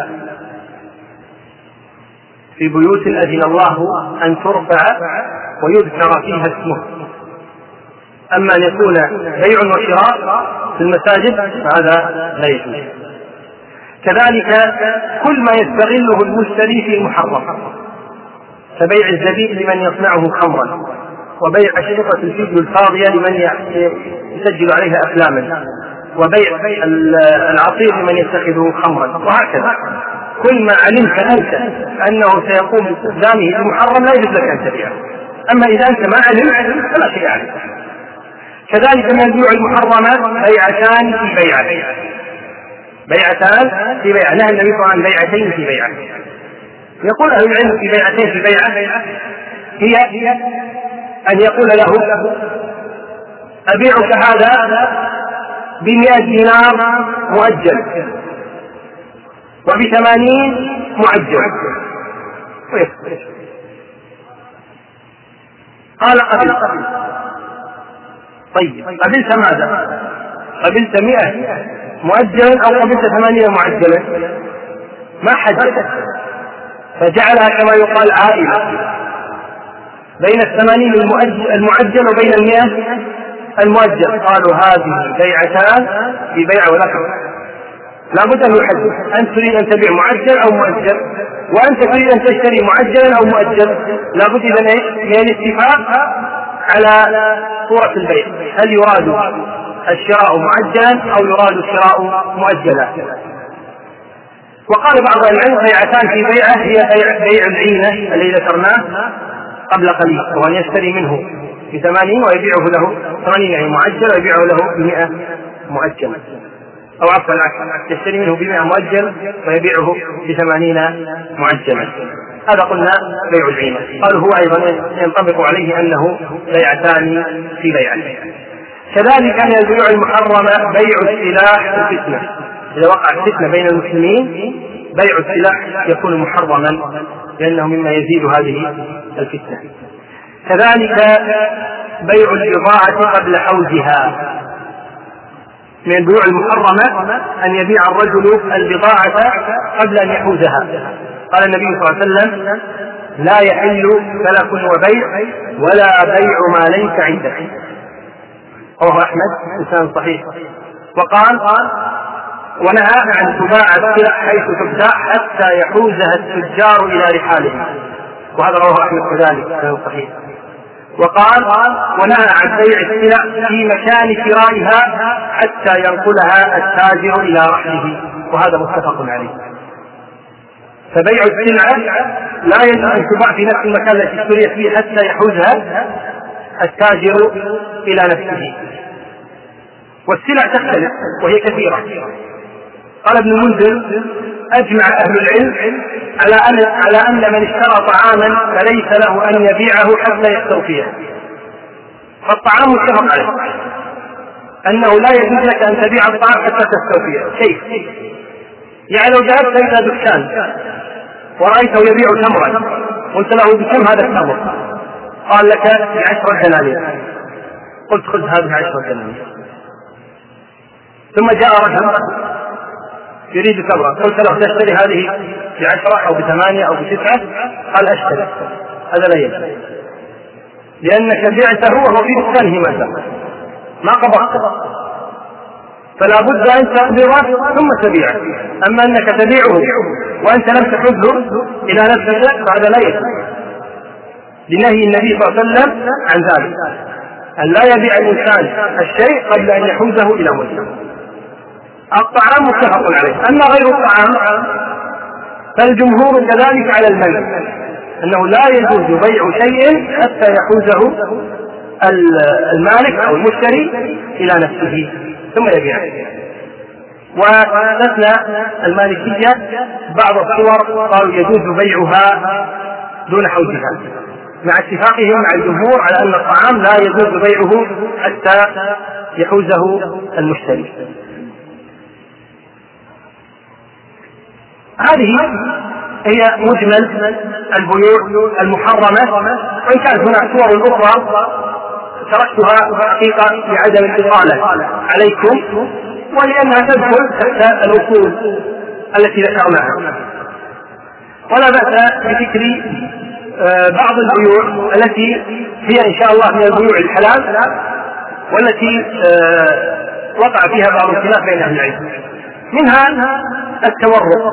Speaker 1: في بيوت أذن الله أن ترفع ويذكر فيها اسمه. أما أن يكون بيع وشراء في المساجد فهذا لا يجوز. كذلك كل ما يستغله المشتري في المحرم كبيع الزبيب لمن يصنعه خمرا، وبيع أشرطة الفيديو الفاضية لمن يسجل عليها أفلاما، وبيع العصير لمن يتخذه خمرا، وهكذا. كل ما علمت أنت أنه سيقوم باستخدامه المحرم لا يجوز لك أن تبيعه، أما إذا أنت ما علمت فلا شيء عليك. كذلك من البيوع المحرمة بيعتان في بيعة، بيعتان في بيعة، نهى النبي صلى الله عليه وسلم عن بيعتين في بيعة. يقول أهل العلم في بيعتين في بيعة هي أن يقول له: أبيعك هذا بمئة دينار مؤجل وبثمانين معجل. قال قبل. طيب قبلت ماذا؟ قبلت مئة مؤجلا أو قبلت ثمانين معجلا؟ ما حدد، فجعلها كما يقال عائلة بين الثمانين المعجل وبين المئة المؤجل. قالوا هذه بيعتان في بيع ولكن لا بد أن يحدد، أنت تريد أن تبيع معجل أو مؤجل، وأنت تريد أن تشتري معجلا أو مؤجل، لا بد من الاتفاق على صورة البيع، هل يراد الشراء معجلا أو يراد الشراء مؤجلا. وقال بعض العلم بيعتان في بيعة هي بيع, بيع العينة الذي ذكرناه قبل قليل، وأن يشتري منه بثمانين ويبيعه له ثمانين يعني معجل ويبيعه له بمئة مؤجل، أو عفوا العكس يشتري منه بمئة مؤجل ويبيعه بثمانين معجلا. هذا قلنا بيع العينة. قالوا هو أيضا ينطبق عليه أنه بيعتان في بيعة. كذلك من البيوع المحرمة بيع السلاح في الفتنة، إذا وقعت فتنة بين المسلمين بيع السلاح يكون محرما لأنه مما يزيد هذه الفتنة. كذلك بيع البضاعة قبل حوزها، من البيوع المحرمة أن يبيع الرجل البضاعة قبل أن يحوزها. قال النبي صلى الله عليه وسلم لا يحل سلف وبيع ولا بيع ما ليس عندك، رواه أحمد بسند صحيح. وقال ونهى عن تباع السلع حيث تبتاع حتى يحوزها التجار إلى رحالهم، وهذا رواه أحمد كذلك بسند صحيح. وقال ونهى عن بيع السلع في مكان شرائها حتى ينقلها التاجر إلى رحله، وهذا متفق عليه. فبيع السلعة لا يجوز أن تباع في نفس المكان الذي اشتريت فيه حتى يحوزها التاجر إلى نفسه. والسلع تختلف وهي كثيرة. قال ابن المنذر أجمع أهل العلم على أن على أن من اشترى طعاما فليس له أن يبيعه حتى يستوفيه. فالطعام متفق عليه أنه لا يجوز لك أن تبيع الطعام حتى تستوفيه. كيف؟ يعني لو ذهبت إلى دكان ورأيته يبيع تمرا قلت له بكم هذا التمر؟ قال لك بعشرة دنانير، قلت خذ هذه عشرة دنانير. ثم جاء رجل يريد تمرا، قلت له تشتري هذه بعشرة أو بثمانية أو بتسعة؟ قال أشتري. هذا لا يجوز، لأنك بعته وهو في دكانه مثلا ما قبضت، فلا بد أن تقبضه ثم تبيعه. أما أنك تبيعه وأنت لم تحده إلى نفسك فهذا لا يجوز، لنهي النبي صلى الله عليه وسلم عن ذلك، أن لا يبيع الإنسان الشيء قبل أن يحوزه إلى ملكه. الطعام متفق عليه. أما غير الطعام فالجمهور كذلك على المنع، أنه لا يجوز بيع شيء حتى يحوزه المالك أو المشتري إلى نفسه ثم يبيعه. واستثنى المالكية بعض الصور قالوا يجوز بيعها دون حوزها، مع اتفاقهم مع الجمهور على أن الطعام لا يجوز بيعه حتى يحوزه المشتري. هذه هي مجمل البيوع المحرمة، وإن كانت هناك صور أخرى تركتها حقيقة لعدم الإطالة عليكم ولأنها تدخل تحت الأصول التي ذكرناها. ولا بأس بذكر بعض البيوع التي هي إن شاء الله من البيوع الحلال والتي وقع فيها بعض الخلاف بين أهل العلم. منها التورق.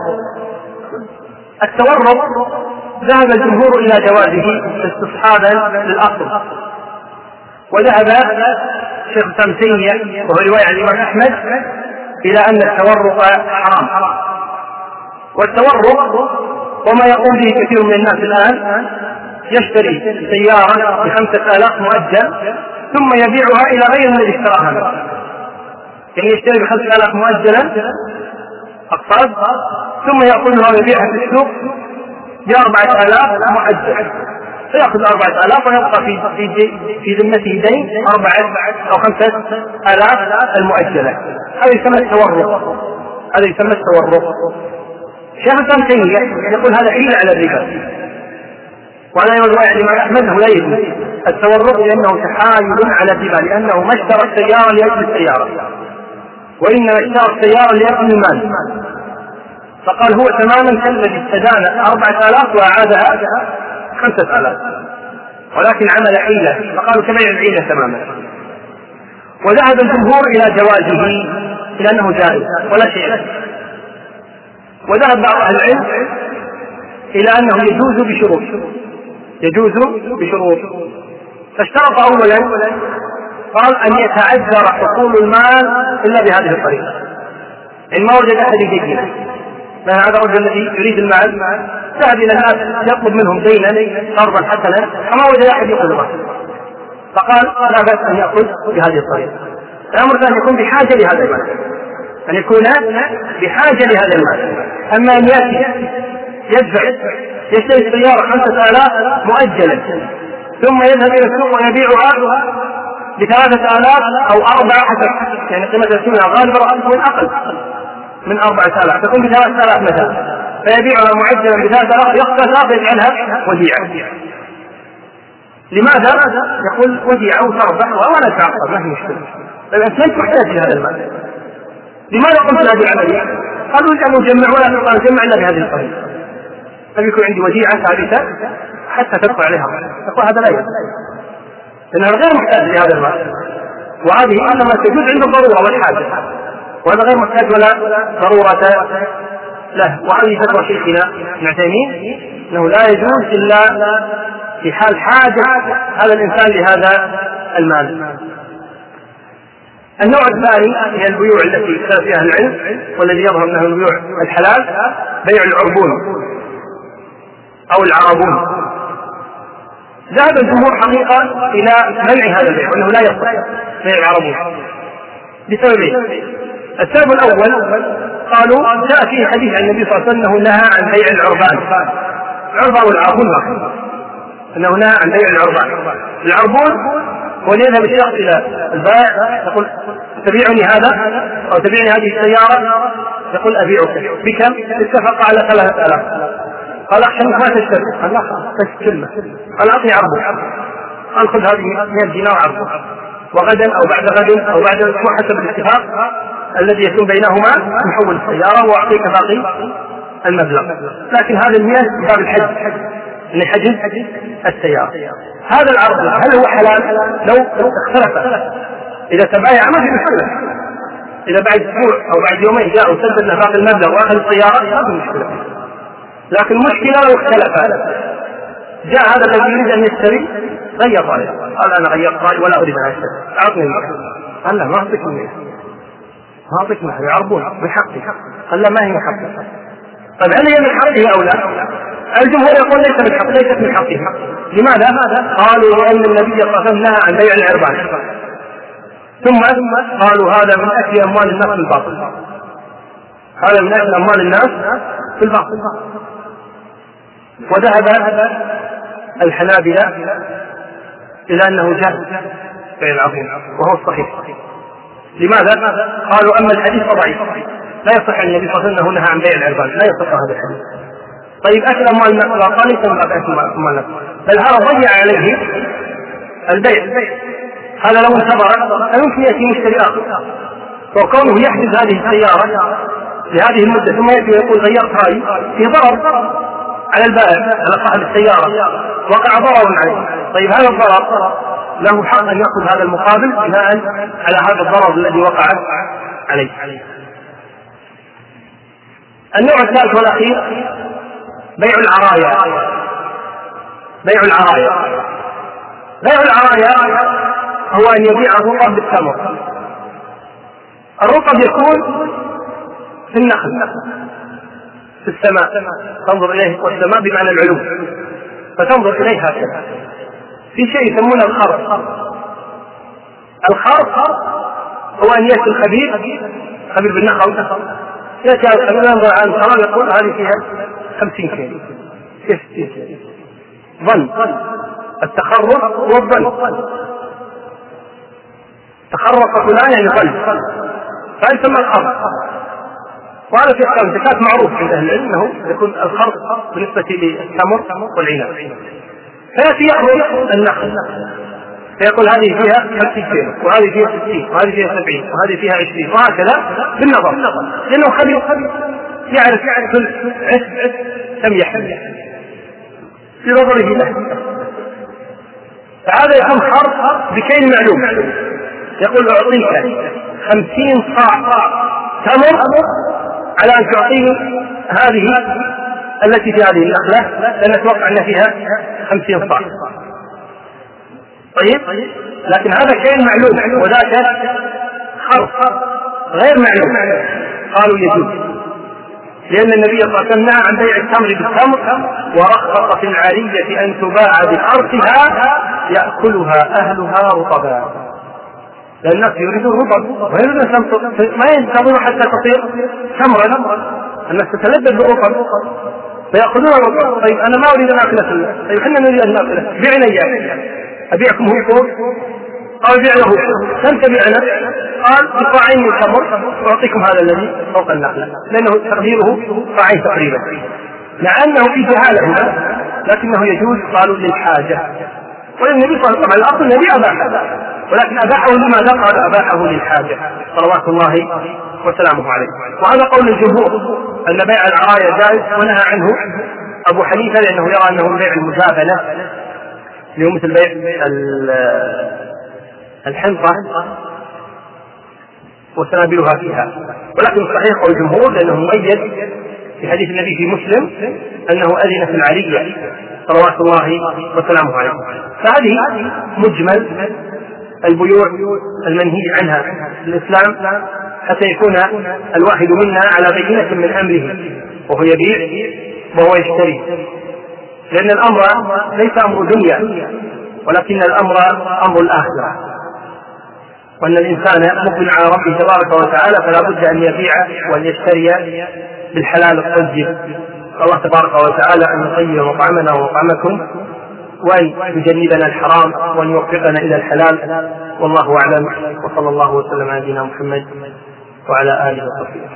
Speaker 1: التورق ذهب الجمهور إلى جوازه استصحابا للأصل، وذهب شيخ ابن تيمية وهو رواية عن الإمام أحمد إلى أن التورق حرام. والتورق وما يقوم به كثير من الناس الآن، يشتري سيارة بخمسة آلاف مؤجل ثم يبيعها إلى غير الذي اشتراها منه، يعني يشتري بخمسة آلاف مؤجلا أقساط ثم يأخذها ويبيعها في السوق بأربعة آلاف مؤجل، فيأخذ أربعة آلاف ويبقى في في في ذمته دين أربعة أو خمسة آلاف المؤجلة. هذا يسمى التورق، هذا يسمى التورق. شيخ الإسلام تيمية يقول هذا حيلة على الربا، وعلى رواية الإمام أحمد أنه لا يجوز التورق لأنه تحايل على الربا، لأنه ما اشترى السيارة لأجل السيارة، وإنما اشترى السيارة لأجل المال. فقال هو تماما كالذي استدان أربعة آلاف وأعادها خمسة آلاف، ولكن عمل حيلة، فقالوا كبيع العيلة تماما. وذهب الجمهور إلى جوازه إلى أنه جائز ولا شيء، وذهب بعض أهل العلم إلى أنه يجوز بشروط، يجوز بشروط. فاشترط أولا قال أن يتعذر حصول المال إلا بهذه الطريقة، إن ما وجد أحد يجيبه، لأن هذا الرجل الذي يريد المال ذهب إلى الناس يطلب منهم دينا قرضا حسنا فما وجد أحد يقبضه، فقال لا بأس أن يأخذ بهذه الطريقة. الأمر أن يكون بحاجة لهذا المال، أن يكون بحاجة لهذا المال. أما أن يأتي يدفع يشتري السيارة خمسة آلاف مؤجلا ثم يذهب إلى السوق ويبيعها بثلاثة آلاف أو أربعة حسب، يعني قيمة السنة غالبا رأس تكون أقل من أربعة آلاف، تكون بثلاثة آلاف مثلا، فيبيعها معجلا بثلاثة آلاف يخسرها فيجعلها وديعة. لماذا؟ يقول وديعة وتربح وأنا أتعقب ما هي مشكلة، فالأنت لن تحتاج لهذا المال. لماذا قمت هذه العملية؟ قالوا لأنه جمع ولا نقال جمع إلا بهذه الطريقة، فبيكون عندي وديعة ثابتة حتى تدفع عليها. يقول هذا لا يجوز لأنه غير محتاج لهذا المال، وهذه إنما تجوز عند الضرورة والحاجة، وهذا غير محتاج ولا ضرورة له. وهذه فتوى شيخنا ابن عثيمين أنه لا يجوز إلا في حال حاجة هذا الإنسان لهذا المال. النوع الثاني هي البيوع التي اختلف فيها العلم والذي يظهر انه البيوع الحلال، بيع العربون او العربون. ذهب الجمهور حقيقة الى منع هذا البيع وانه لا يصح بيع العربون بسببين. السبب الاول قالوا جاء فيه حديث عن النبي صلى الله عليه وسلم انه نهى عن بيع العربان، العربة والعربون، انه نهى عن بيع العربان. العربون وليذهب الشخص إلى البائع يقول تبيعني هذا أو تبيعني هذه السيارة، يقول أبيعك بكم؟ اتفق على ثلاثة آلاف. قال أخشى ما تشتري، قال لا بس كلمة، قال أعطني عرضه، قال خذ هذه مئة دينار عرضه، وغدا أو بعد غد أو بعد أسبوع حسب الاتفاق الذي يكون بينهما نحول السيارة وأعطيك باقي المبلغ. لكن هذا المئة باب الحج أن يحجز السيارة. هذا العرض هل هو حلال؟ لو اختلف إذا تبايع ما في مشكلة، إذا بعد أسبوع أو بعد يومين جاء وسدد له باقي المبلغ وأخذ السيارة ما في مشكلة. لكن مشكلة لو اختلف، جاء هذا الذي يريد أن يشتري غير رأيه، قال أنا غيرت رأيي ولا أريد أن أشتري، أعطني المبلغ. قال لا ما أعطيك منه، ما أعطيك منه، يعربون من حقي. قال لا ما هي من حقي. طيب هل هي من حقه أو لا؟ الجمهور يقول ليس من حق، ليست من حقه. لماذا؟ قالوا لأن النبي صلى الله عليه وسلم نهى عن بيع العربان، ثم قالوا هذا من أكل أموال الناس في الباطل، هذا من أكل أموال الناس في الباطل. وذهب الحنابلة إلى أنه جائز بيع العربون وهو الصحيح. لماذا؟ قالوا أما الحديث ضعيف لا يصح عن النبي صلى الله عليه وسلم أنه نهى عن بيع العربان، لا يصح هذا الحديث. طيب أكل أموال الناس لا قال ليس من باب أكل أموال الناس، بل هذا ضيع عليه البيع. هذا لو انتظر يمكن يأتي مشتري آخر، وكونه يحجز هذه السيارة لهذه المدة ثم يأتي ويقول غيرت رأيي في ضرر على البائع على صاحب السيارة، وقع ضرر عليه. طيب هذا الضرر له حق أن يأخذ هذا المقابل بناء على هذا الضرر الذي وقع عليه. النوع الثالث والأخير بيع العرايا. بيع العرايا بيع العرايا هو أن يبيع الرطب بالتمر. الرطب يكون في النخل في السماء، تنظر إليه والسماء بمعنى العلو، فتنظر إليه هكذا في شيء يسمونه الخرط. الخرط هو أن يأتي الخبير خبير بالنخل، يأتي الخبير ينظر عن الخرط يقول هذه فيها خمسين كيلو، كيف ظن التخرق والظن. تخرق فلان يعني ظن، فهذا يسمى الخرق. وهذا في الزكاة معروف عند أهل العلم أنه يكون الخرق بالنسبة للتمر والعنب. فيأتي يأخذ النخل فيقول هذه فيها خمسين كيلو، وهذه فيها ستين، وهذه فيها سبعين، وهذه فيها عشرين، وهكذا بالنظر، لأنه خبير يعرف كل عس كم يحمل في نظره له. فهذا يكون خرق بكيل معلوم. يقول أعطيك خمسين صاع تمر على أن تعطيني هذه التي في هذه النخلة، لأن أتوقع أن فيها خمسين صاع. طيب، لكن هذا كيل معلوم وذاك خرق غير معلوم. قالوا يجوز، لأن النبي صلى الله عليه وسلم نهى عن بيع التمر بالتمر، ورخص في العارية أن تباع بحرثها يأكلها أهلها رطبا، لأن الناس يريدون رطب ما ينتظرون حتى تصير تمرا، الناس تتلذذ بالرطب فيأخذون الرطب. طيب أنا ما أريد أن أكله، طيب حنا نريد أن نأكله، بيعنا إياه، أبيعكم هو فوق؟ قال بيع له. كم تبيعنا؟ قال بصاعين من تمر وأعطيكم هذا الذي فوق النخلة، لأنه تقديره صاعين تقريبا، مع أنه في جهالة هنا لكنه يجوز. قالوا للحاجة، والنبي صلى الله عليه وسلم الأصل النبي أباحه، ولكن أباحه لماذا؟ قال أباحه للحاجة صلوات الله وسلامه عليه. وهذا قول الجمهور أن بيع العرايا جائز، ونهى عنه أبو حنيفة لأنه يرى أنه بيع المجابلة، اللي هو مثل بيع الحنطة وسنابلها فيها. ولكن صحيح قول الجمهور لأنه مؤيد في حديث النبي في مسلم أنه أذن في العرية صلوات الله وسلامه عليه. فهذه مجمل البيوع المنهي عنها في الإسلام، حتى يكون الواحد منا على بينة من أمره، وهو يبيع وهو يشتري، لأن الأمر ليس أمر دنيا ولكن الأمر أمر الآخرة، وأن الإنسان مقبل على ربه تبارك وتعالى فلا بد أن يبيع وأن يشتري بالحلال الطيب. الله تبارك وتعالى أن يطيب مطعمنا ومطعمكم، وأن يجنبنا الحرام، وأن يوفقنا إلى الحلال. والله أعلم، وصلى الله وسلم على نبينا محمد وعلى آله وصحبه.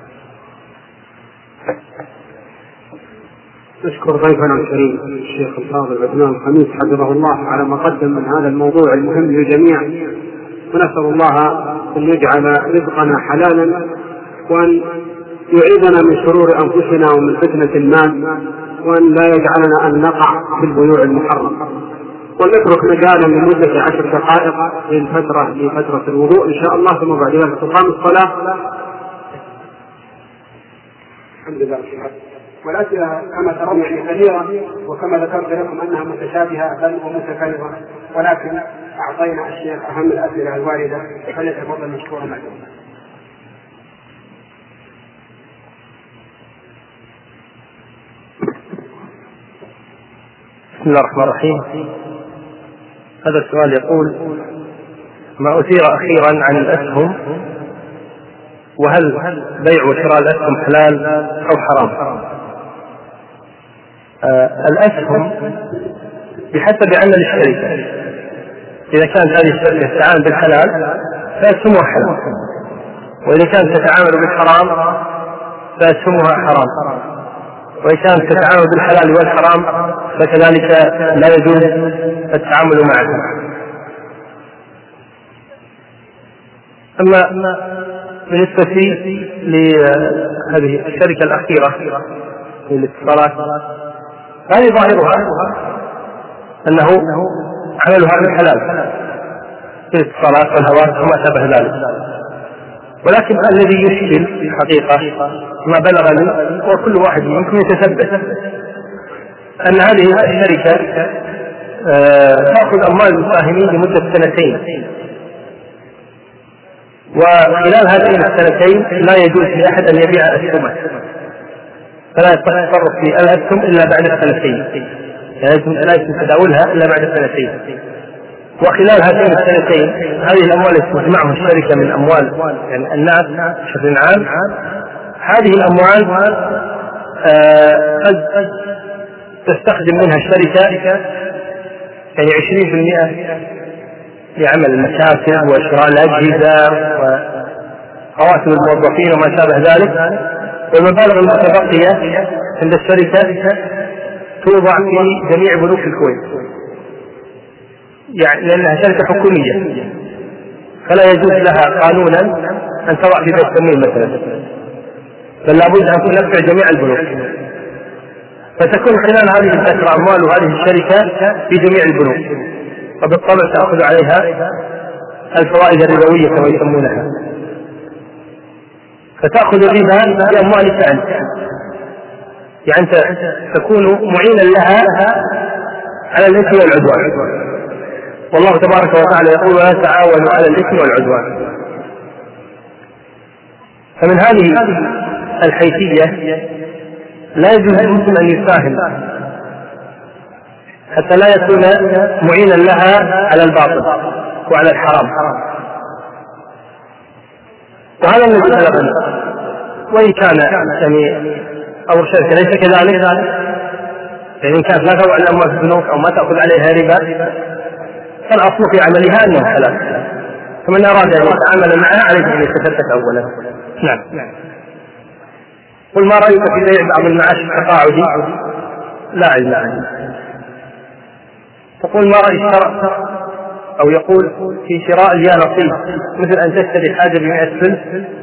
Speaker 2: نشكر ضيفنا الكريم الشيخ الفاضل عثمان الخميس حفظه الله على ما قدم من هذا الموضوع المهم للجميع، ونسأل الله أن يجعل رزقنا حلالا، وأن يعيذنا من شرور أنفسنا ومن فتنة المال، وأن لا يجعلنا أن نقع في البيوع المحرمة. ونترك مجالا لمدة عشر دقائق للفترة لفترة الوضوء إن شاء الله، ثم بعد ذلك تقام الصلاة. الحمد لله. والأسئلة كما ترون يعني كثيرة، وكما ذكرت لكم أنها متشابهة بل ومتكررة، ولكن أعطينا الشيخ أهم الأسئلة الواردة، فليتفضل مشكورا معكم.
Speaker 1: بسم الله الرحمن الرحيم. هذا السؤال يقول: ما أثير أخيرا عن الأسهم، وهل بيع وشراء الأسهم حلال أو حرام؟ آه الأسهم بحسب عمل الشركة، إذا كانت هذه الشركة تتعامل بالحلال فأسهمها حلال، وإذا كانت تتعامل بالحرام فأسهمها حرام، وإذا كانت تتعامل بالحلال والحرام فكذلك لا يجوز التعامل معها. أما بالنسبة لهذه الشركة الأخيرة في الاتصالات، هذه ظاهرها أنه عملها بالحلال في الاتصالات والهواتف وما شابه ذلك، ولكن الذي يشكل في الحقيقة ما بلغني وكل واحد يمكن يتثبت أن هذه الشركة تأخذ أموال المساهمين لمدة سنتين، وخلال هذين السنتين لا يجوز لأحد أن يبيع أسهمه، فلا يتصرف في الأسهم إلا بعد السنتين، لا يجوز تداولها إلا بعد سنتين. وخلال هذين السنتين هذه الأموال التي تجمعها الشركة من أموال يعني الناس بشكل عام، هذه الأموال قد تستخدم منها الشركة يعني عشرين في المئة لعمل المكاتب وشراء الأجهزة ورواتب الموظفين وما شابه ذلك، والمبالغ المتبقية عند الشركة توضع في جميع بنوك الكويت، يعني لأنها شركة حكومية فلا يجوز لها قانونا أن تضع في بيت تموين مثلا، بل لابد أن تنفع جميع البنوك، فتكون خلال هذه الفترة أموال هذه الشركة في جميع البنوك، وبالطبع تأخذ عليها الفوائد الربوية كما يسمونها، فتأخذ الربا بأموالك أنت، يعني أنت تكون معينا لها على الإثم والعدوان، والله تبارك وتعالى يقول ولا تعاونوا على الإثم والعدوان. فمن هذه الحيثية لا يجوز للمسلم أن يساهم حتى لا يكون معينا لها على الباطل وعلى الحرام، وهذا الذي بلغنا، وإن كان يعني أو شركة ليس كذلك، يعني إن كانت لا تضع الأموال في البنوك أو ما تأخذ عليها ربا فالأصل في عملها أنه حلال، فمن أراد أن يتعامل معها عليه أن يتفتت أولا. نعم. قل ما رأيك في بيع بعض المعاش التقاعدي؟ لا علم عنه. تقول ما رأي الشرع، أو يقول في شراء اليانصيب مثل أن تشتري حاجة بمئة فلس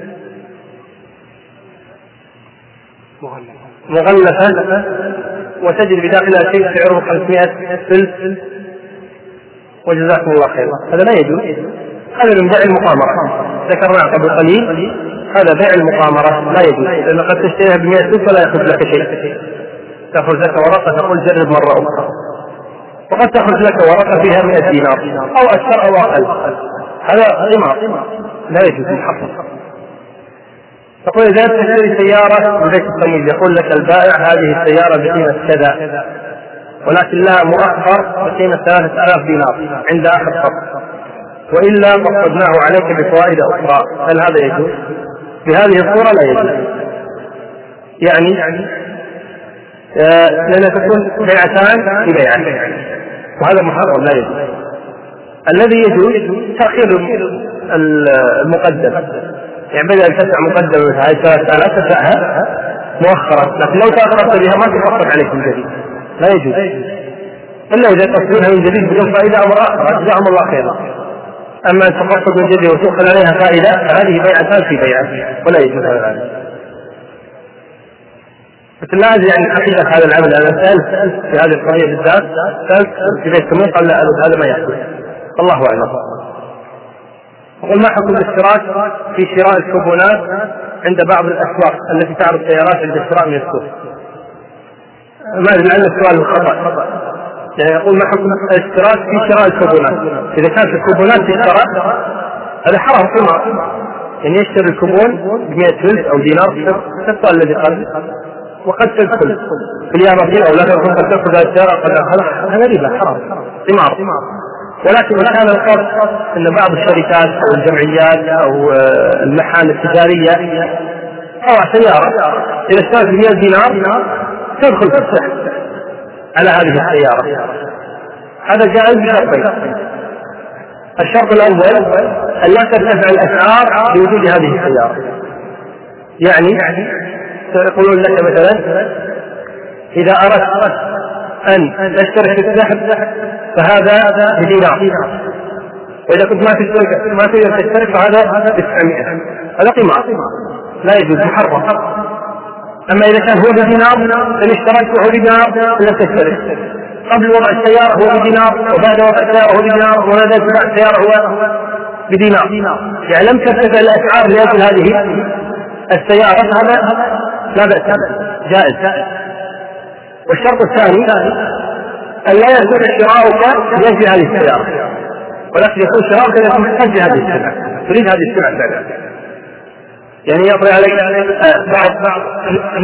Speaker 1: مغلفة وتجد بداخلها شيء سعره خمسمائة فلس وجزاكم الله خيرا، هذا لا يجوز، هذا من بيع المقامرة، ذكرنا قبل قليل هذا بيع المقامرة لا يجوز، لأن قد تشتريها بمئة فلس ولا يأخذ لك شيء، تأخذ لك ورقة تقول جرب مرة أخرى، وقد تأخذ لك ورقة فيها مئة دينار أو أكثر أو أقل، هذا قمار لا يجوز محرم. تقول إذا تشتري سيارة من بيت التمويل يقول لك البائع هذه السيارة بقيمة كذا ولكن لها مؤخر بقيمة ثلاثة آلاف دينار عند آخر خط، وإلا قصدناه عليك بفوائد أخرى، هل هذا يجوز؟ بهذه الصورة لا يجوز، يعني آه لأن تكون بيعتان في بيعة، وهذا محرم لا يجوز. الذي يجوز تأخير المقدم، يعني بدأ تدفع مقدمة هذه ثلاثة آلاف تدفعها مؤخرا، لكن لو تأخرت بها ما تفقد عليك من جديد، لا يجوز، إلا إذا تصويرها من جديد بدون فائدة أمر آخر جزاهم الله خيرا. أما أن تفقد من جديد وتأخذ عليها فائدة فهذه بيعتان في بيعة ولا يجوز هذا. مثل لا أدري عن حقيقة هذا العمل، أنا سألت في هذه القضية بالذات، سألت في بيت التموين قال لا هذا ما يحدث، الله أعلم. أقول ما حكم الاشتراك في شراء الكوبونات عند بعض الأسواق التي تعرض سيارات عند الشراء من السوق؟ ما أدري لعل السؤال خطأ، يعني يقول ما حكم الاشتراك في شراء الكوبونات؟ إذا كانت الكوبونات تشترى هذا حرام قمار، يعني يشتري الكوبون بمئة فلس أو دينار كالسؤال الذي قال، وقد تدخل في اليانصيب أو لا تدخل قد تدخل هذا الشراء هذا ربا حرام قمار. ولكن إن كان القصد أن بعض الشركات أو الجمعيات أو المحال التجارية أو سيارة إذا اشترت بمئة دينار تدخل في السحب على هذه السيارة، هذا جائز بشرطين. الشرط الأول أن لا ترتفع الأسعار بوجود هذه السيارة، يعني يقولون لك مثلا إذا أردت أن تشترك في السحب فهذا بدينار، وإذا كنت ما تشترك ما تقدر تشترك فهذا بتسعمائة، هذا قمار لا يجوز محرم. أما إذا كان هو بدينار فإن اشتركت وهو بدينار لن تشترك، قبل وضع السيارة هو بدينار وبعد وضع السيارة هو بدينار وبعد وضع السيارة هو بدينار، يعني لم ترتفع الأسعار لأجل هذه السيارة، هذا لا بأس جائز. والشرط الثاني أن لا يكون شراؤك لأجل هذه السيارة، ولكن يكون شراؤك لأجل محتاج هذه السلعة، تريد هذه السلعة فعلا، يعني يطري عليك بعض